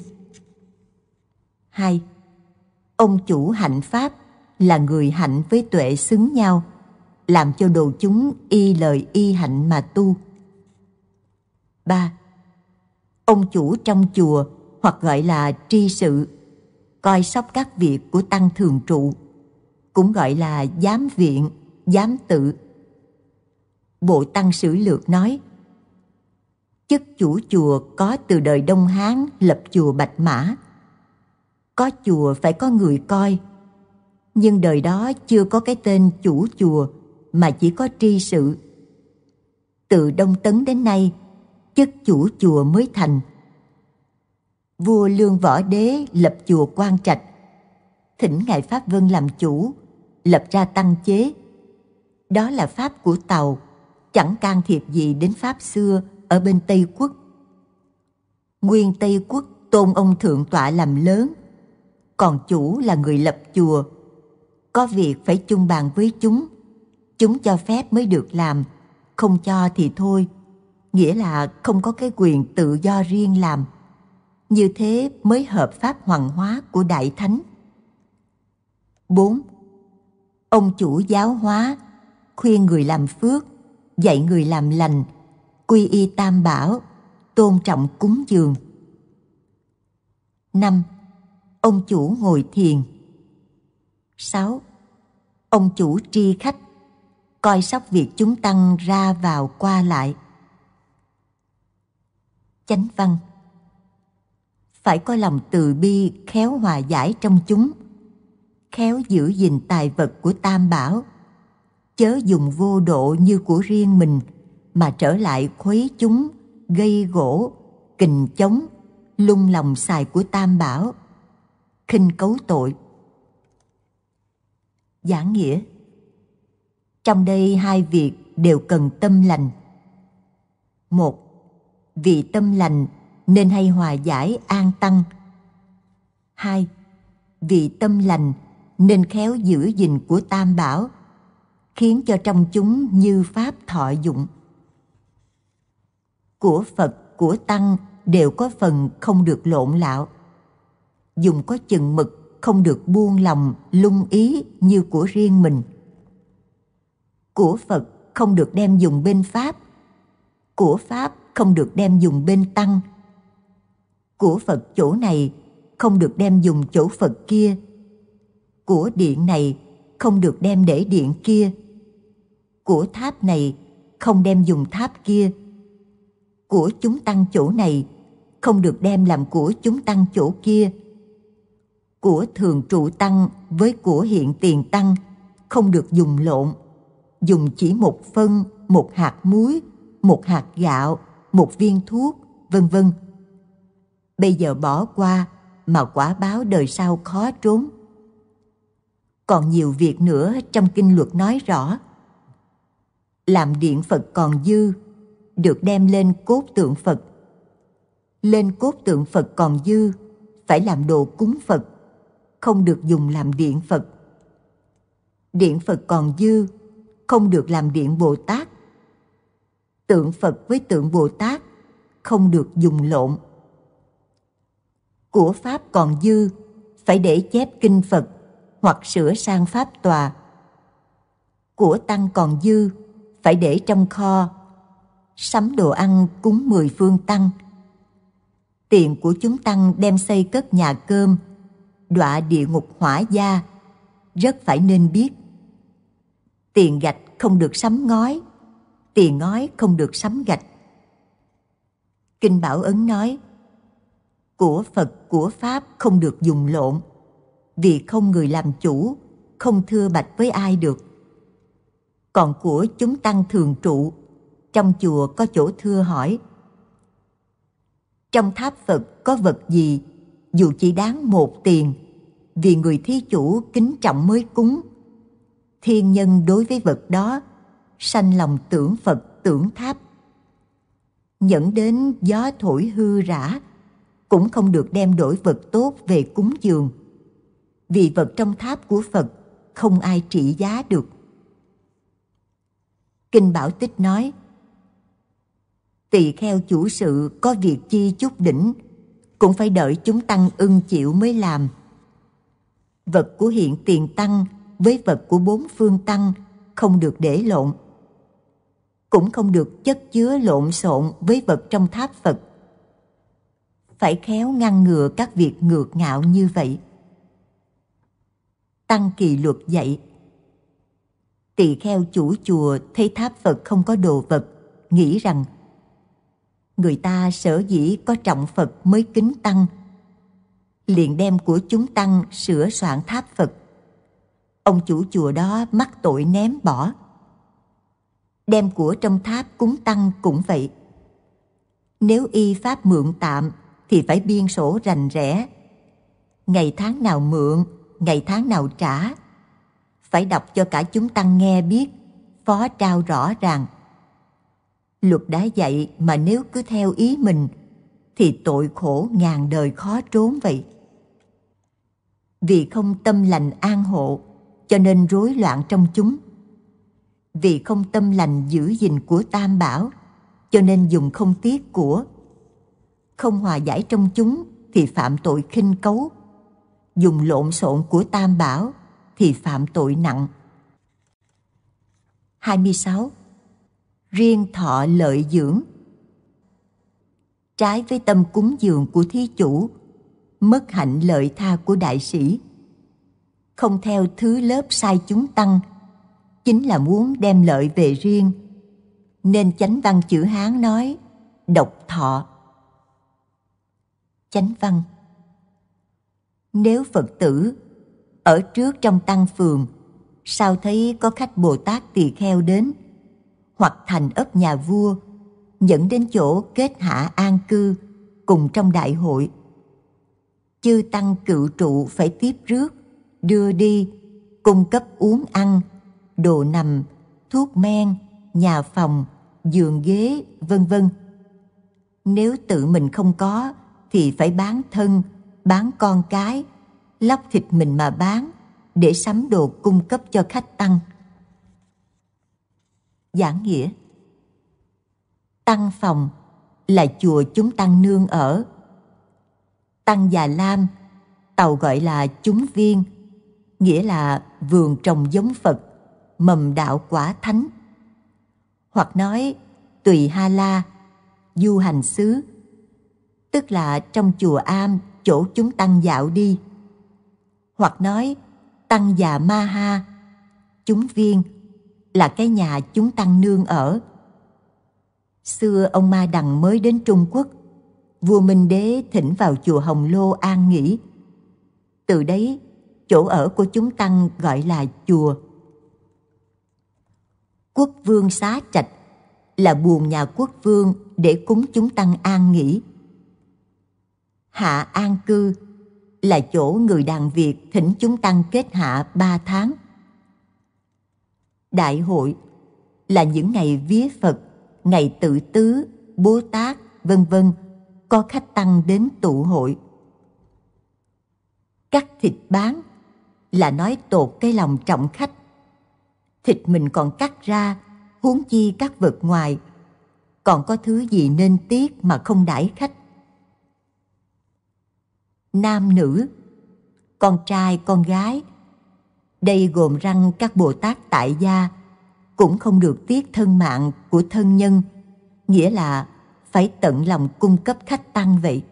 Hai, ông chủ hạnh pháp là người hạnh với tuệ xứng nhau, làm cho đồ chúng y lời y hạnh mà tu. Ba, ông chủ trong chùa hoặc gọi là tri sự, coi sóc các việc của tăng thường trụ, cũng gọi là giám viện, giám tự. Bộ Tăng Sử Lược nói: chức chủ chùa có từ đời Đông Hán lập chùa Bạch Mã. Có chùa phải có người coi, nhưng đời đó chưa có cái tên chủ chùa, mà chỉ có tri sự. Từ Đông Tấn đến nay, chức chủ chùa mới thành. Vua Lương Võ Đế lập chùa Quang Trạch, thỉnh Ngài Pháp Vân làm chủ, lập ra tăng chế. Đó là pháp của Tàu, chẳng can thiệp gì đến pháp xưa ở bên Tây Quốc. Nguyên Tây Quốc tôn ông Thượng Tọa làm lớn, còn chủ là người lập chùa. Có việc phải chung bàn với chúng, chúng cho phép mới được làm, không cho thì thôi, nghĩa là không có cái quyền tự do riêng làm. Như thế mới hợp pháp hoàng hóa của Đại Thánh. Bốn, ông chủ giáo hóa, khuyên người làm phước, dạy người làm lành, quy y tam bảo, tôn trọng cúng dường. Năm, ông chủ ngồi thiền. Sáu, ông chủ tri khách, coi sóc việc chúng tăng ra vào qua lại. Chánh văn. Phải có lòng từ bi, khéo hòa giải trong chúng, khéo giữ gìn tài vật của tam bảo, chớ dùng vô độ như của riêng mình, mà trở lại khuấy chúng, gây gỗ, kình chống, lung lòng xài của Tam Bảo, khinh cấu tội. Giảng nghĩa: trong đây hai việc đều cần tâm lành. Một, vì tâm lành nên hay hòa giải an tăng. Hai, vì tâm lành nên khéo giữ gìn của Tam Bảo, khiến cho trong chúng như pháp thọ dụng. Của Phật, của Tăng đều có phần không được lộn lạo. Dùng có chừng mực, không được buông lòng lung ý như của riêng mình. Của Phật không được đem dùng bên Pháp, của Pháp không được đem dùng bên Tăng. Của Phật chỗ này không được đem dùng chỗ Phật kia. Của điện này không được đem để điện kia. Của tháp này không đem dùng tháp kia. Của chúng tăng chỗ này không được đem làm của chúng tăng chỗ kia. Của thường trụ tăng với của hiện tiền tăng không được dùng lộn, dùng chỉ một phân, một hạt muối, một hạt gạo, một viên thuốc, vân vân. Bây giờ bỏ qua mà quả báo đời sau khó trốn. Còn nhiều việc nữa trong kinh luật nói rõ. Làm điện Phật còn dư, được đem lên cốt tượng Phật. Lên cốt tượng Phật còn dư, phải làm đồ cúng Phật, không được dùng làm điện Phật. Điện Phật còn dư, không được làm điện Bồ Tát. Tượng Phật với tượng Bồ Tát không được dùng lộn. Của Pháp còn dư, phải để chép kinh Phật hoặc sửa sang Pháp tòa. Của Tăng còn dư, phải để trong kho, sắm đồ ăn cúng mười phương Tăng. Tiền của chúng Tăng đem xây cất nhà cơm, đọa địa ngục hỏa gia, rất phải nên biết. Tiền gạch không được sắm ngói, tiền ngói không được sắm gạch. Kinh Bảo Ấn nói, của Phật, của Pháp không được dùng lộn, vì không người làm chủ, không thưa bạch với ai được. Còn của chúng tăng thường trụ, trong chùa có chỗ thưa hỏi. Trong tháp Phật có vật gì, dù chỉ đáng một tiền, vì người thí chủ kính trọng mới cúng. Thiên nhân đối với vật đó, sanh lòng tưởng Phật tưởng tháp. Dẫn đến gió thổi hư rã, cũng không được đem đổi vật tốt về cúng dường, vì vật trong tháp của Phật không ai trị giá được. Kinh Bảo Tích nói, tỳ kheo chủ sự có việc chi chút đỉnh, cũng phải đợi chúng tăng ưng chịu mới làm. Vật của hiện tiền tăng với vật của bốn phương tăng không được để lộn, cũng không được chất chứa lộn xộn với vật trong tháp Phật. Phải khéo ngăn ngừa các việc ngược ngạo như vậy. Tăng Kỳ Luật dạy, tỳ kheo chủ chùa thấy tháp Phật không có đồ vật, nghĩ rằng người ta sở dĩ có trọng Phật mới kính tăng, liền đem của chúng tăng sửa soạn tháp Phật. Ông chủ chùa đó mắc tội ném bỏ. Đem của trong tháp cúng tăng cũng vậy. Nếu y pháp mượn tạm thì phải biên sổ rành rẽ. Ngày tháng nào mượn, ngày tháng nào trả. Phải đọc cho cả chúng tăng nghe biết, phó trao rõ ràng. Luật đã dạy mà nếu cứ theo ý mình thì tội khổ ngàn đời khó trốn vậy. Vì không tâm lành an hộ, cho nên rối loạn trong chúng. Vì không tâm lành giữ gìn của Tam Bảo, cho nên dùng không tiếc của. Không hòa giải trong chúng thì phạm tội khinh cấu. Dùng lộn xộn của Tam Bảo thì phạm tội nặng. hai mươi sáu. Riêng thọ lợi dưỡng. Trái với tâm cúng dường của thí chủ, mất hạnh lợi tha của đại sĩ. Không theo thứ lớp sai chúng tăng, chính là muốn đem lợi về riêng. Nên chánh văn chữ Hán nói, độc thọ. Chánh văn: nếu Phật tử ở trước trong tăng phường, sao thấy có khách Bồ Tát tỳ kheo đến, hoặc thành ấp nhà vua, dẫn đến chỗ kết hạ an cư, cùng trong đại hội. Chư tăng cựu trụ phải tiếp rước, đưa đi, cung cấp uống ăn, đồ nằm, thuốc men, nhà phòng, giường ghế, vân vân. Nếu tự mình không có thì phải bán thân, bán con cái, lóc thịt mình mà bán để sắm đồ cung cấp cho khách tăng. Giảng nghĩa: tăng phòng là chùa chúng tăng nương ở. Tăng Già Lam, Tàu gọi là chúng viên, nghĩa là vườn trồng giống Phật, mầm đạo quả thánh. Hoặc nói Tùy Ha La, du hành xứ, tức là trong chùa am chỗ chúng tăng dạo đi. Hoặc nói Tăng Già Ma Ha, chúng viên, là cái nhà chúng tăng nương ở. Xưa ông Ma Đằng mới đến Trung Quốc, vua Minh Đế thỉnh vào chùa Hồng Lô an nghỉ. Từ đấy, chỗ ở của chúng tăng gọi là chùa. Quốc vương Xá Trạch là buồng nhà quốc vương để cúng chúng tăng an nghỉ. Hạ An Cư là chỗ người đàn Việt thỉnh chúng tăng kết hạ ba tháng. Đại hội là những ngày vía Phật, ngày tự tứ, Bố Tát, vân vân, có khách tăng đến tụ hội. Cắt thịt bán là nói tột cái lòng trọng khách. Thịt mình còn cắt ra, huống chi các vật ngoài, còn có thứ gì nên tiếc mà không đãi khách. Nam nữ, con trai con gái, đây gồm răng các Bồ Tát tại gia, cũng không được tiếc thân mạng của thân nhân, nghĩa là phải tận lòng cung cấp khách tăng vậy.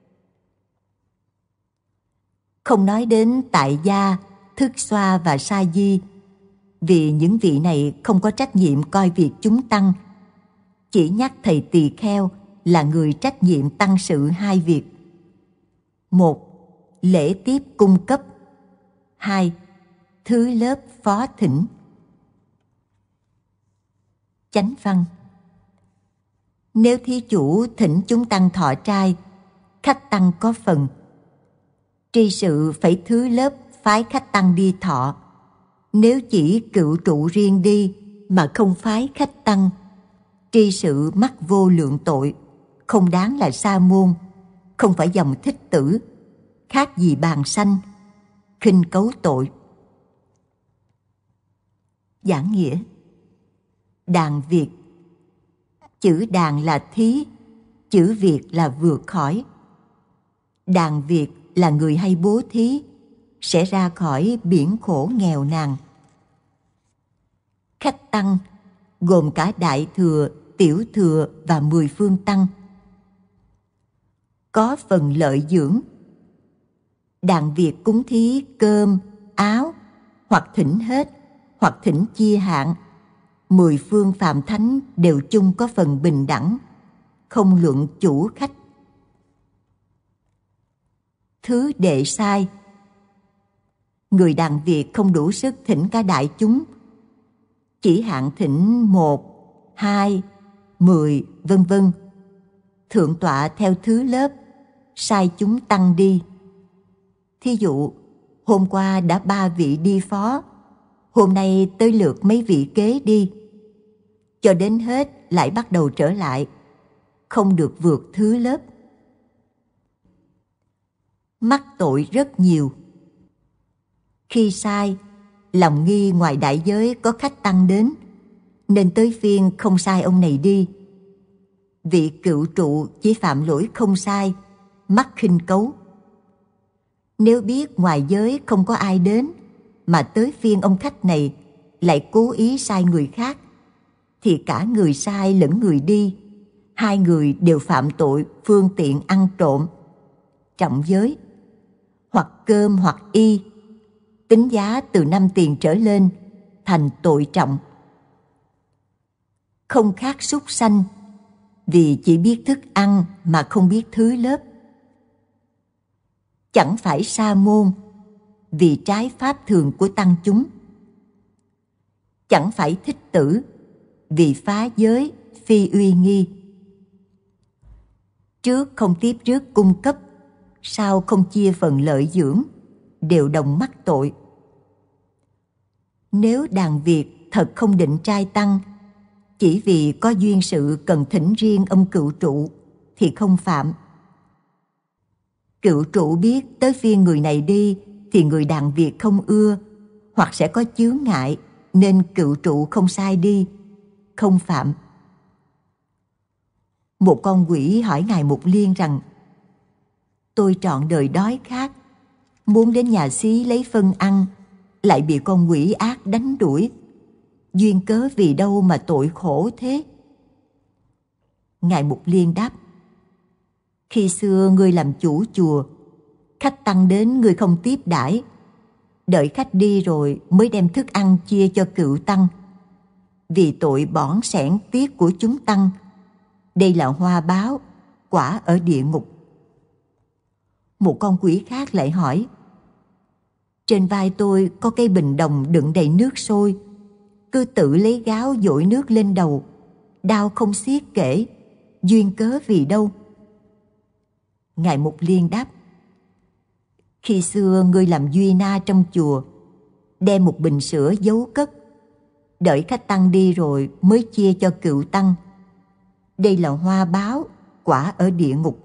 Không nói đến tại gia, Thức Xoa và Sa Di, vì những vị này không có trách nhiệm coi việc chúng tăng. Chỉ nhắc thầy tỳ kheo là người trách nhiệm tăng sự hai việc: một, lễ tiếp cung cấp; hai, thứ lớp phó thỉnh. Chánh văn: nếu thí chủ thỉnh chúng tăng thọ trai, khách tăng có phần. Tri sự phải thứ lớp phái khách tăng đi thọ. Nếu chỉ cựu trụ riêng đi mà không phái khách tăng, tri sự mắc vô lượng tội, không đáng là sa môn, không phải dòng Thích Tử, khác gì bàn sanh, khinh cấu tội. Giảng nghĩa: đàn Việt, chữ đàn là thí, chữ Việt là vượt khỏi. Đàn Việt là người hay bố thí, sẽ ra khỏi biển khổ nghèo nàn. Khách tăng gồm cả đại thừa, tiểu thừa và mười phương tăng, có phần lợi dưỡng. Đàn Việt cúng thí cơm, áo, hoặc thỉnh hết, hoặc thỉnh chia hạn. Mười phương phạm thánh đều chung có phần bình đẳng, không luận chủ khách. Thứ đệ sai, người đàn Việt không đủ sức thỉnh cả đại chúng, chỉ hạn thỉnh một, hai, mười, vân vân. Thượng tọa theo thứ lớp sai chúng tăng đi. Thí dụ, hôm qua đã ba vị đi phó, hôm nay tới lượt mấy vị kế đi, cho đến hết lại bắt đầu trở lại, không được vượt thứ lớp. Mắc tội rất nhiều. Khi sai, lòng nghi ngoài đại giới có khách tăng đến, nên tới phiên không sai ông này đi. Vị cựu trụ chỉ phạm lỗi không sai, mắc khinh cấu. Nếu biết ngoài giới không có ai đến, mà tới phiên ông khách này lại cố ý sai người khác, thì cả người sai lẫn người đi, hai người đều phạm tội phương tiện ăn trộm, trọng giới, hoặc cơm hoặc y, tính giá từ năm tiền trở lên, thành tội trọng. Không khác súc sanh, vì chỉ biết thức ăn mà không biết thứ lớp. Chẳng phải sa môn, vì trái pháp thường của tăng chúng. Chẳng phải Thích Tử, vì phá giới phi uy nghi. Trước không tiếp rước cung cấp, sau không chia phần lợi dưỡng, đều đồng mắc tội. Nếu đàn Việt thật không định trai tăng, chỉ vì có duyên sự cần thỉnh riêng ông cựu trụ, thì không phạm. Cựu trụ biết tới phiên người này đi thì người đàn Việt không ưa, hoặc sẽ có chướng ngại, nên cựu trụ không sai đi, không phạm. Một con quỷ hỏi Ngài Mục Liên rằng: tôi trọn đời đói khát, muốn đến nhà xí lấy phân ăn, lại bị con quỷ ác đánh đuổi. Duyên cớ vì đâu mà tội khổ thế? Ngài Mục Liên đáp: khi xưa ngươi làm chủ chùa, khách tăng đến ngươi không tiếp đãi, đợi khách đi rồi mới đem thức ăn chia cho cựu tăng. Vì tội bỏn sẻn tiếc của chúng tăng, đây là hoa báo, quả ở địa ngục. Một con quỷ khác lại hỏi: trên vai tôi có cây bình đồng đựng đầy nước sôi, cứ tự lấy gáo dội nước lên đầu, đau không xiết kể, duyên cớ vì đâu? Ngài Mục Liên đáp: khi xưa ngươi làm duy na trong chùa, đem một bình sữa giấu cất, đợi khách tăng đi rồi mới chia cho cựu tăng. Đây là hoa báo, quả ở địa ngục.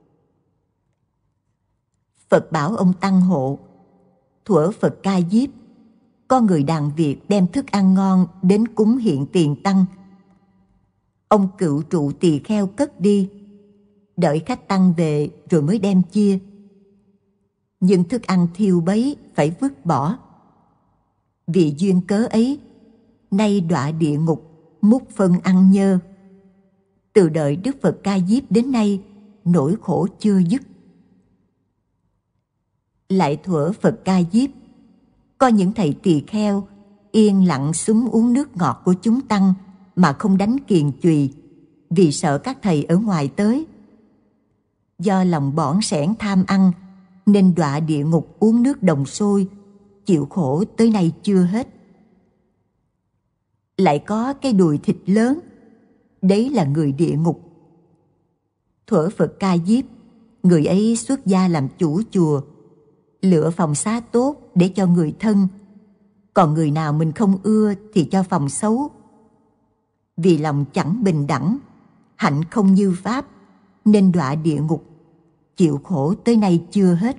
Phật bảo ông tăng hộ: thuở Phật Ca Diếp, có người đàn Việt đem thức ăn ngon đến cúng hiện tiền tăng. Ông cựu trụ tỳ kheo cất đi, đợi khách tăng về rồi mới đem chia. Nhưng thức ăn thiêu bấy phải vứt bỏ. Vì duyên cớ ấy, nay đọa địa ngục, múc phân ăn nhơ. Từ đời Đức Phật Ca Diếp đến nay, nỗi khổ chưa dứt. Lại thuở Phật Ca Diếp, có những thầy tỳ kheo yên lặng xúm uống nước ngọt của chúng tăng mà không đánh kiền chùy, vì sợ các thầy ở ngoài tới. Do lòng bỏn sẻn tham ăn nên đọa địa ngục uống nước đồng sôi, chịu khổ tới nay chưa hết. Lại có cái đùi thịt lớn, đấy là người địa ngục. Thuở Phật Ca Diếp, người ấy xuất gia làm chủ chùa, lựa phòng xá tốt để cho người thân, còn người nào mình không ưa thì cho phòng xấu. Vì lòng chẳng bình đẳng, hạnh không như pháp, nên đọa địa ngục, chịu khổ tới nay chưa hết.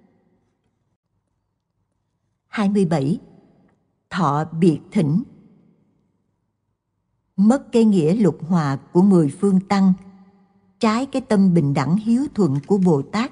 hai mươi bảy. Thọ biệt thỉnh. Mất cái nghĩa lục hòa của mười phương tăng, trái cái tâm bình đẳng hiếu thuận của Bồ Tát.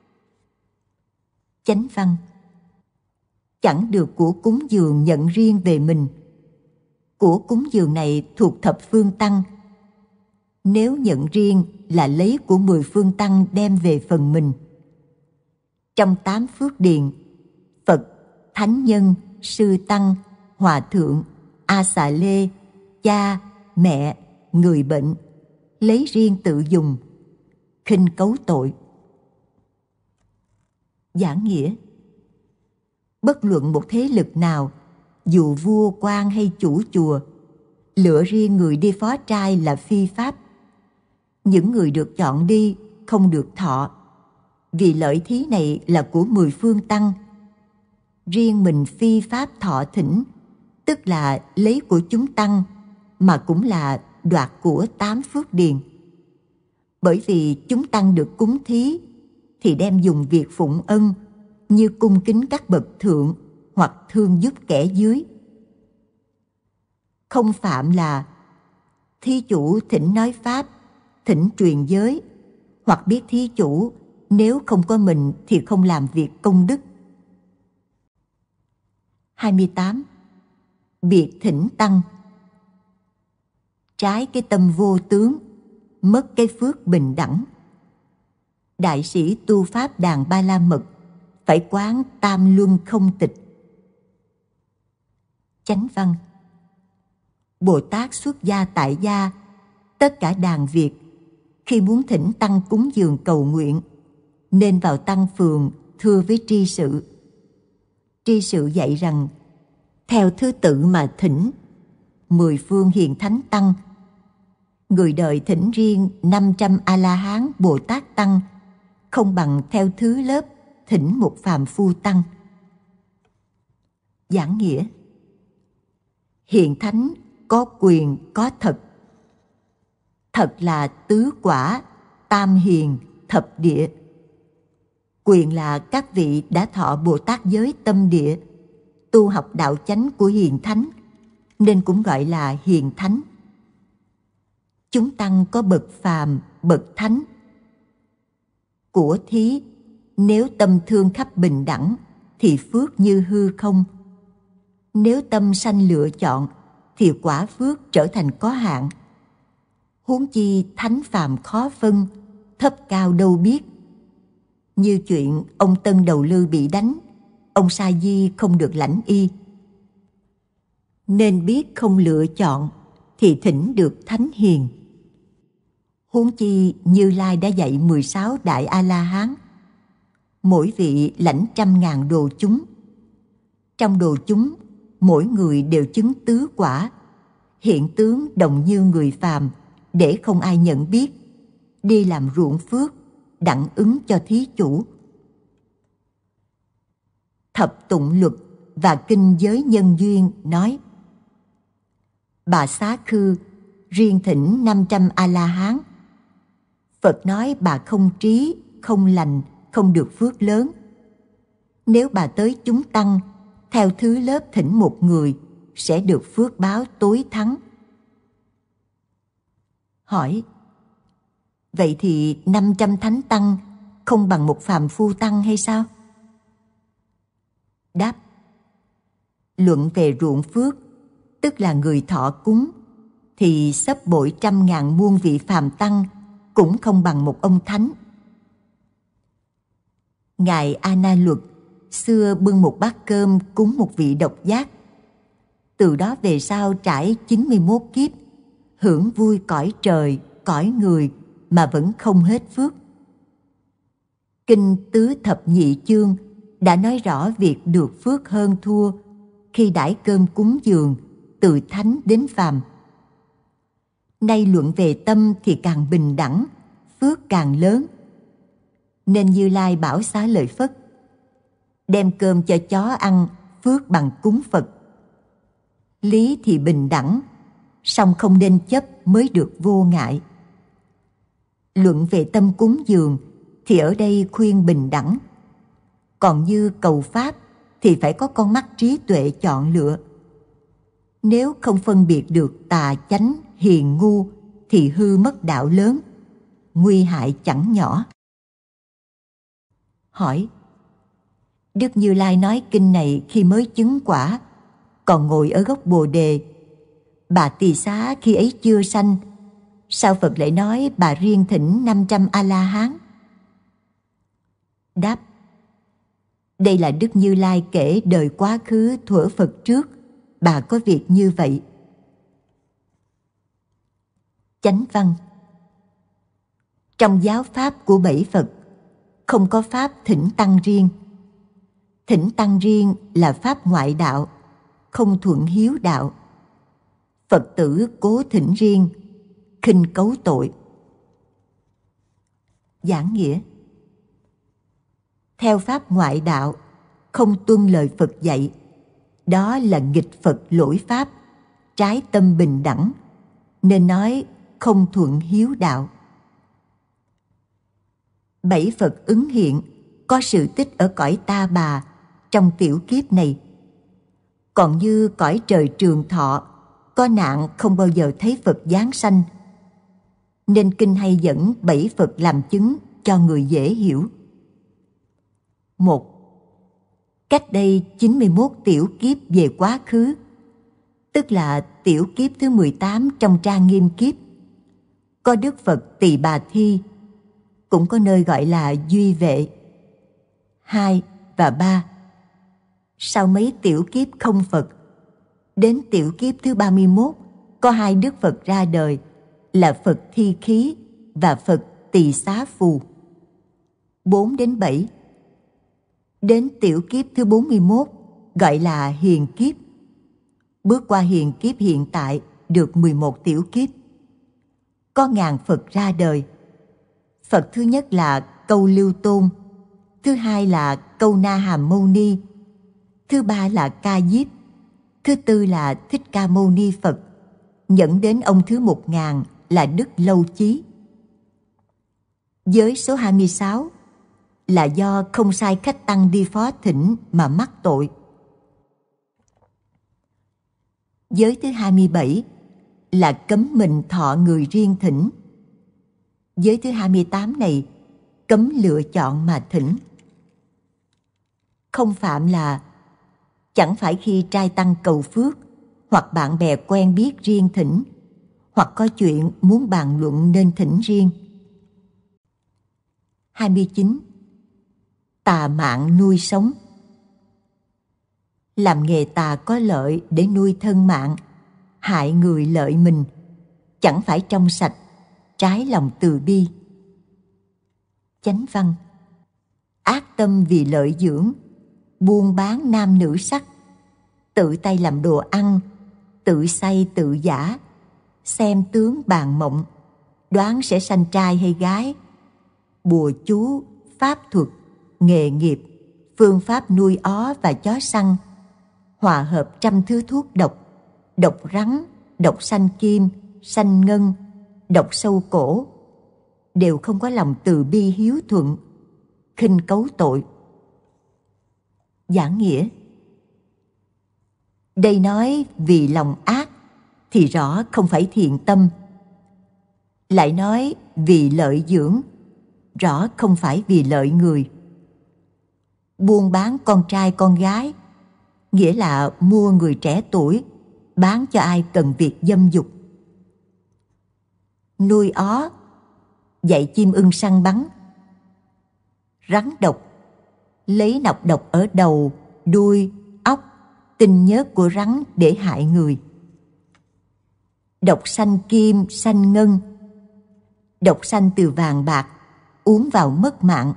Chánh văn: chẳng được của cúng dường nhận riêng về mình. Của cúng dường này thuộc thập phương tăng. Nếu nhận riêng là lấy của mười phương tăng đem về phần mình. Trong tám phước điền, Phật, Thánh Nhân, Sư Tăng, Hòa Thượng, A Xà Lê, cha, mẹ, người bệnh, lấy riêng tự dùng, khinh cấu tội. Giảng nghĩa: bất luận một thế lực nào, dù vua quan hay chủ chùa, lựa riêng người đi phó trai là phi pháp. Những người được chọn đi không được thọ, vì lợi thí này là của mười phương tăng. Riêng mình phi pháp thọ thỉnh, tức là lấy của chúng tăng, mà cũng là đoạt của tám phước điền. Bởi vì chúng tăng được cúng thí, thì đem dùng việc phụng ân, như cung kính các bậc thượng hoặc thương giúp kẻ dưới. Không phạm là thí chủ thỉnh nói pháp, thỉnh truyền giới, hoặc biết thí chủ nếu không có mình thì không làm việc công đức. hai mươi tám. Biệt thỉnh tăng. Trái cái tâm vô tướng, mất cái phước bình đẳng. Đại sĩ tu pháp Đàn Ba La Mật phải quán tam luân không tịch. Chánh văn: Bồ Tát xuất gia tại gia, tất cả đàn Việt, khi muốn thỉnh tăng cúng dường cầu nguyện, nên vào tăng phường thưa với tri sự. Tri sự dạy rằng, theo thứ tự mà thỉnh, mười phương hiền thánh tăng, Người đời thỉnh riêng năm trăm A-la-hán Bồ Tát Tăng không bằng theo thứ lớp thỉnh một phàm phu tăng. Giảng nghĩa: hiện thánh có quyền có thật. Thật là tứ quả, tam hiền, thập địa. Quyền là các vị đã thọ Bồ Tát giới tâm địa, tu học đạo chánh của hiền thánh, nên cũng gọi là hiền thánh. Chúng tăng có bậc phàm, bậc thánh. Của thí, nếu tâm thương khắp bình đẳng, thì phước như hư không. Nếu tâm sanh lựa chọn, thì quả phước trở thành có hạn. Huống chi thánh phàm khó phân, thấp cao đâu biết. Như chuyện ông Tân Đầu Lư bị đánh, ông Sa Di không được lãnh y. Nên biết không lựa chọn, thì thỉnh được thánh hiền. Huống chi Như Lai đã dạy mười sáu đại A-la-hán, mỗi vị lãnh trăm ngàn đồ chúng. Trong đồ chúng, mỗi người đều chứng tứ quả, hiện tướng đồng như người phàm, để không ai nhận biết, đi làm ruộng phước, đặng ứng cho thí chủ. Thập Tụng Luật và Kinh Giới Nhân Duyên nói: Bà Xá Khư riêng thỉnh năm trăm A-la-hán. Phật nói bà không trí, không lành, không được phước lớn. Nếu bà tới chúng tăng, theo thứ lớp thỉnh một người, sẽ được phước báo tối thắng. Hỏi: vậy thì năm trăm thánh tăng không bằng một phàm phu tăng hay sao? Đáp: luận về ruộng phước, tức là người thọ cúng, thì xấp bội trăm ngàn muôn vị phàm tăng cũng không bằng một ông thánh. Ngài A Na Luật xưa bưng một bát cơm cúng một vị độc giác. Từ đó về sau trải chín mươi mốt kiếp, hưởng vui cõi trời, cõi người mà vẫn không hết phước. Kinh Tứ Thập Nhị Chương đã nói rõ việc được phước hơn thua khi đãi cơm cúng dường từ thánh đến phàm. Nay luận về tâm thì càng bình đẳng, phước càng lớn. Nên Như Lai bảo Xá Lợi Phất: đem cơm cho chó ăn, phước bằng cúng Phật. Lý thì bình đẳng, song không nên chấp mới được vô ngại. Luận về tâm cúng dường thì ở đây khuyên bình đẳng. Còn như cầu pháp thì phải có con mắt trí tuệ chọn lựa. Nếu không phân biệt được tà chánh, hiền ngu thì hư mất đạo lớn, nguy hại chẳng nhỏ. Hỏi: Đức Như Lai nói kinh này khi mới chứng quả, còn ngồi ở gốc Bồ Đề. Bà Tỳ Xá khi ấy chưa sanh, sao Phật lại nói bà riêng thỉnh năm trăm A-la-hán? Đáp: đây là Đức Như Lai kể đời quá khứ thuở Phật trước, bà có việc như vậy. Chánh văn: trong giáo pháp của bảy Phật, không có pháp thỉnh tăng riêng. Thỉnh tăng riêng là pháp ngoại đạo, không thuận hiếu đạo. Phật tử cố thỉnh riêng, khinh cấu tội. Giảng nghĩa: theo pháp ngoại đạo, không tuân lời Phật dạy, đó là nghịch Phật lỗi pháp, trái tâm bình đẳng, nên nói không thuận hiếu đạo. Bảy Phật ứng hiện có sự tích ở cõi Ta Bà trong tiểu kiếp này. Còn như cõi trời Trường Thọ, có nạn không bao giờ thấy Phật giáng sanh, nên kinh hay dẫn bảy Phật làm chứng cho người dễ hiểu. Một, cách đây chín mươi mốt tiểu kiếp về quá khứ, tức là tiểu kiếp thứ mười tám trong trang nghiêm kiếp, có Đức Phật Tỳ Bà Thi, cũng có nơi gọi là Duy Vệ. Hai và ba, sau mấy tiểu kiếp không Phật, đến tiểu kiếp thứ ba mươi mốt, có hai Đức Phật ra đời là Phật Thi Khí và Phật Tỳ Xá Phù. Bốn đến bảy, đến tiểu kiếp thứ bốn mươi mốt gọi là hiền kiếp. Bước qua hiền kiếp hiện tại được mười một tiểu kiếp. có ngàn Phật ra đời. Phật thứ nhất là Câu Lưu Tôn, thứ hai là Câu Na Hàm Mâu Ni, thứ ba là Ca Diếp, thứ tư là Thích Ca Mâu Ni Phật, dẫn đến ông thứ một ngàn là Đức Lâu Chí. Giới số hai mươi sáu là do không sai khách tăng đi phó thỉnh mà mắc tội. Giới thứ hai mươi bảy là cấm mình thọ người riêng thỉnh. Giới thứ hai mươi tám này cấm lựa chọn mà thỉnh. Không phạm là chẳng phải khi trai tăng cầu phước hoặc bạn bè quen biết riêng thỉnh, hoặc có chuyện muốn bàn luận nên thỉnh riêng. hai mươi chín. Tà mạng nuôi sống. Làm nghề tà có lợi để nuôi thân mạng, hại người lợi mình, chẳng phải trong sạch, trái lòng từ bi. Chánh văn. Ác tâm vì lợi dưỡng, buôn bán nam nữ sắc, tự tay làm đồ ăn, tự say tự giả, xem tướng bàn mộng, đoán sẽ sanh trai hay gái, bùa chú, pháp thuật, nghề nghiệp, phương pháp nuôi ó và chó săn, hòa hợp trăm thứ thuốc độc, độc rắn, độc sanh kim, sanh ngân, độc sâu cổ, đều không có lòng từ bi hiếu thuận, khinh cấu tội. Giảng nghĩa. Đây nói vì lòng ác thì rõ không phải thiện tâm. Lại nói vì lợi dưỡng, rõ không phải vì lợi người. Buôn bán con trai con gái, nghĩa là mua người trẻ tuổi, bán cho ai cần việc dâm dục. Nuôi ó, dạy chim ưng săn bắn. Rắn độc, lấy nọc độc ở đầu, đuôi, óc, tinh nhớt của rắn để hại người. Độc sanh kim, sanh ngân. Độc sanh từ vàng bạc, uống vào mất mạng.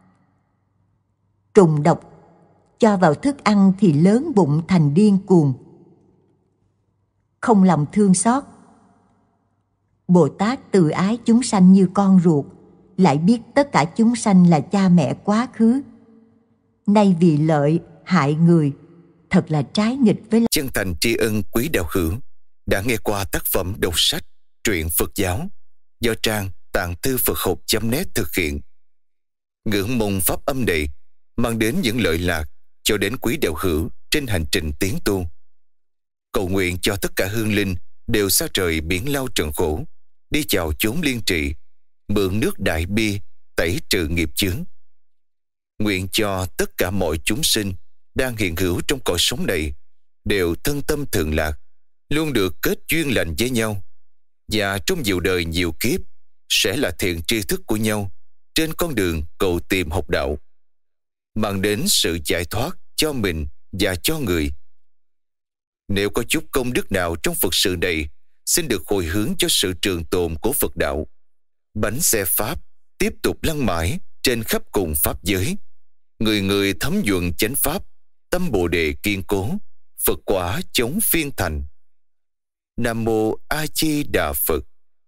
Trùng độc, cho vào thức ăn thì lớn bụng thành điên cuồng. Không lòng thương xót. Bồ Tát từ ái chúng sanh như con ruột, lại biết tất cả chúng sanh là cha mẹ quá khứ. Nay vì lợi hại người, thật là trái nghịch với. Chân thành tri ân quý đạo hữu đã nghe qua tác phẩm đọc sách truyện Phật giáo do trang tạng thư Phật học chấm net thực hiện. Ngưỡng mong pháp âm này mang đến những lợi lạc cho đến quý đạo hữu trên hành trình tiến tu. Cầu nguyện cho tất cả hương linh đều xa trời biển lao trần khổ, đi chào chốn liên trị, mượn nước đại bi tẩy trừ nghiệp chướng. Nguyện cho tất cả mọi chúng sinh đang hiện hữu trong cõi sống này đều thân tâm thường lạc, luôn được kết duyên lành với nhau, và trong nhiều đời nhiều kiếp sẽ là thiện tri thức của nhau trên con đường cầu tìm học đạo, mang đến sự giải thoát cho mình và cho người. Nếu có chút công đức nào trong Phật sự này, xin được hồi hướng cho sự trường tồn của Phật đạo. Bánh xe Pháp tiếp tục lăn mãi trên khắp cùng Pháp giới. Người người thấm nhuận chánh Pháp, tâm Bồ Đề kiên cố, Phật quả chống phiên thành. Nam Mô A Di Đà Phật.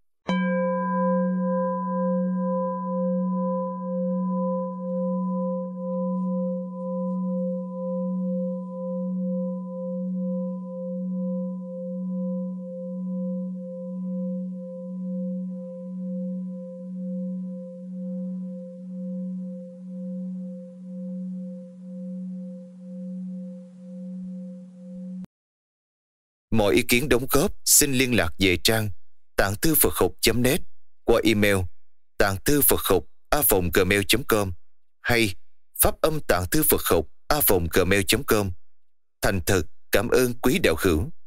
Mọi ý kiến đóng góp xin liên lạc về trang tạng thư Phật học chấm net qua email tạng thư Phật học a vòng gmail chấm com hay pháp âm tạng thư Phật học a vòng gmail chấm com. Thành thật cảm ơn quý đạo hữu.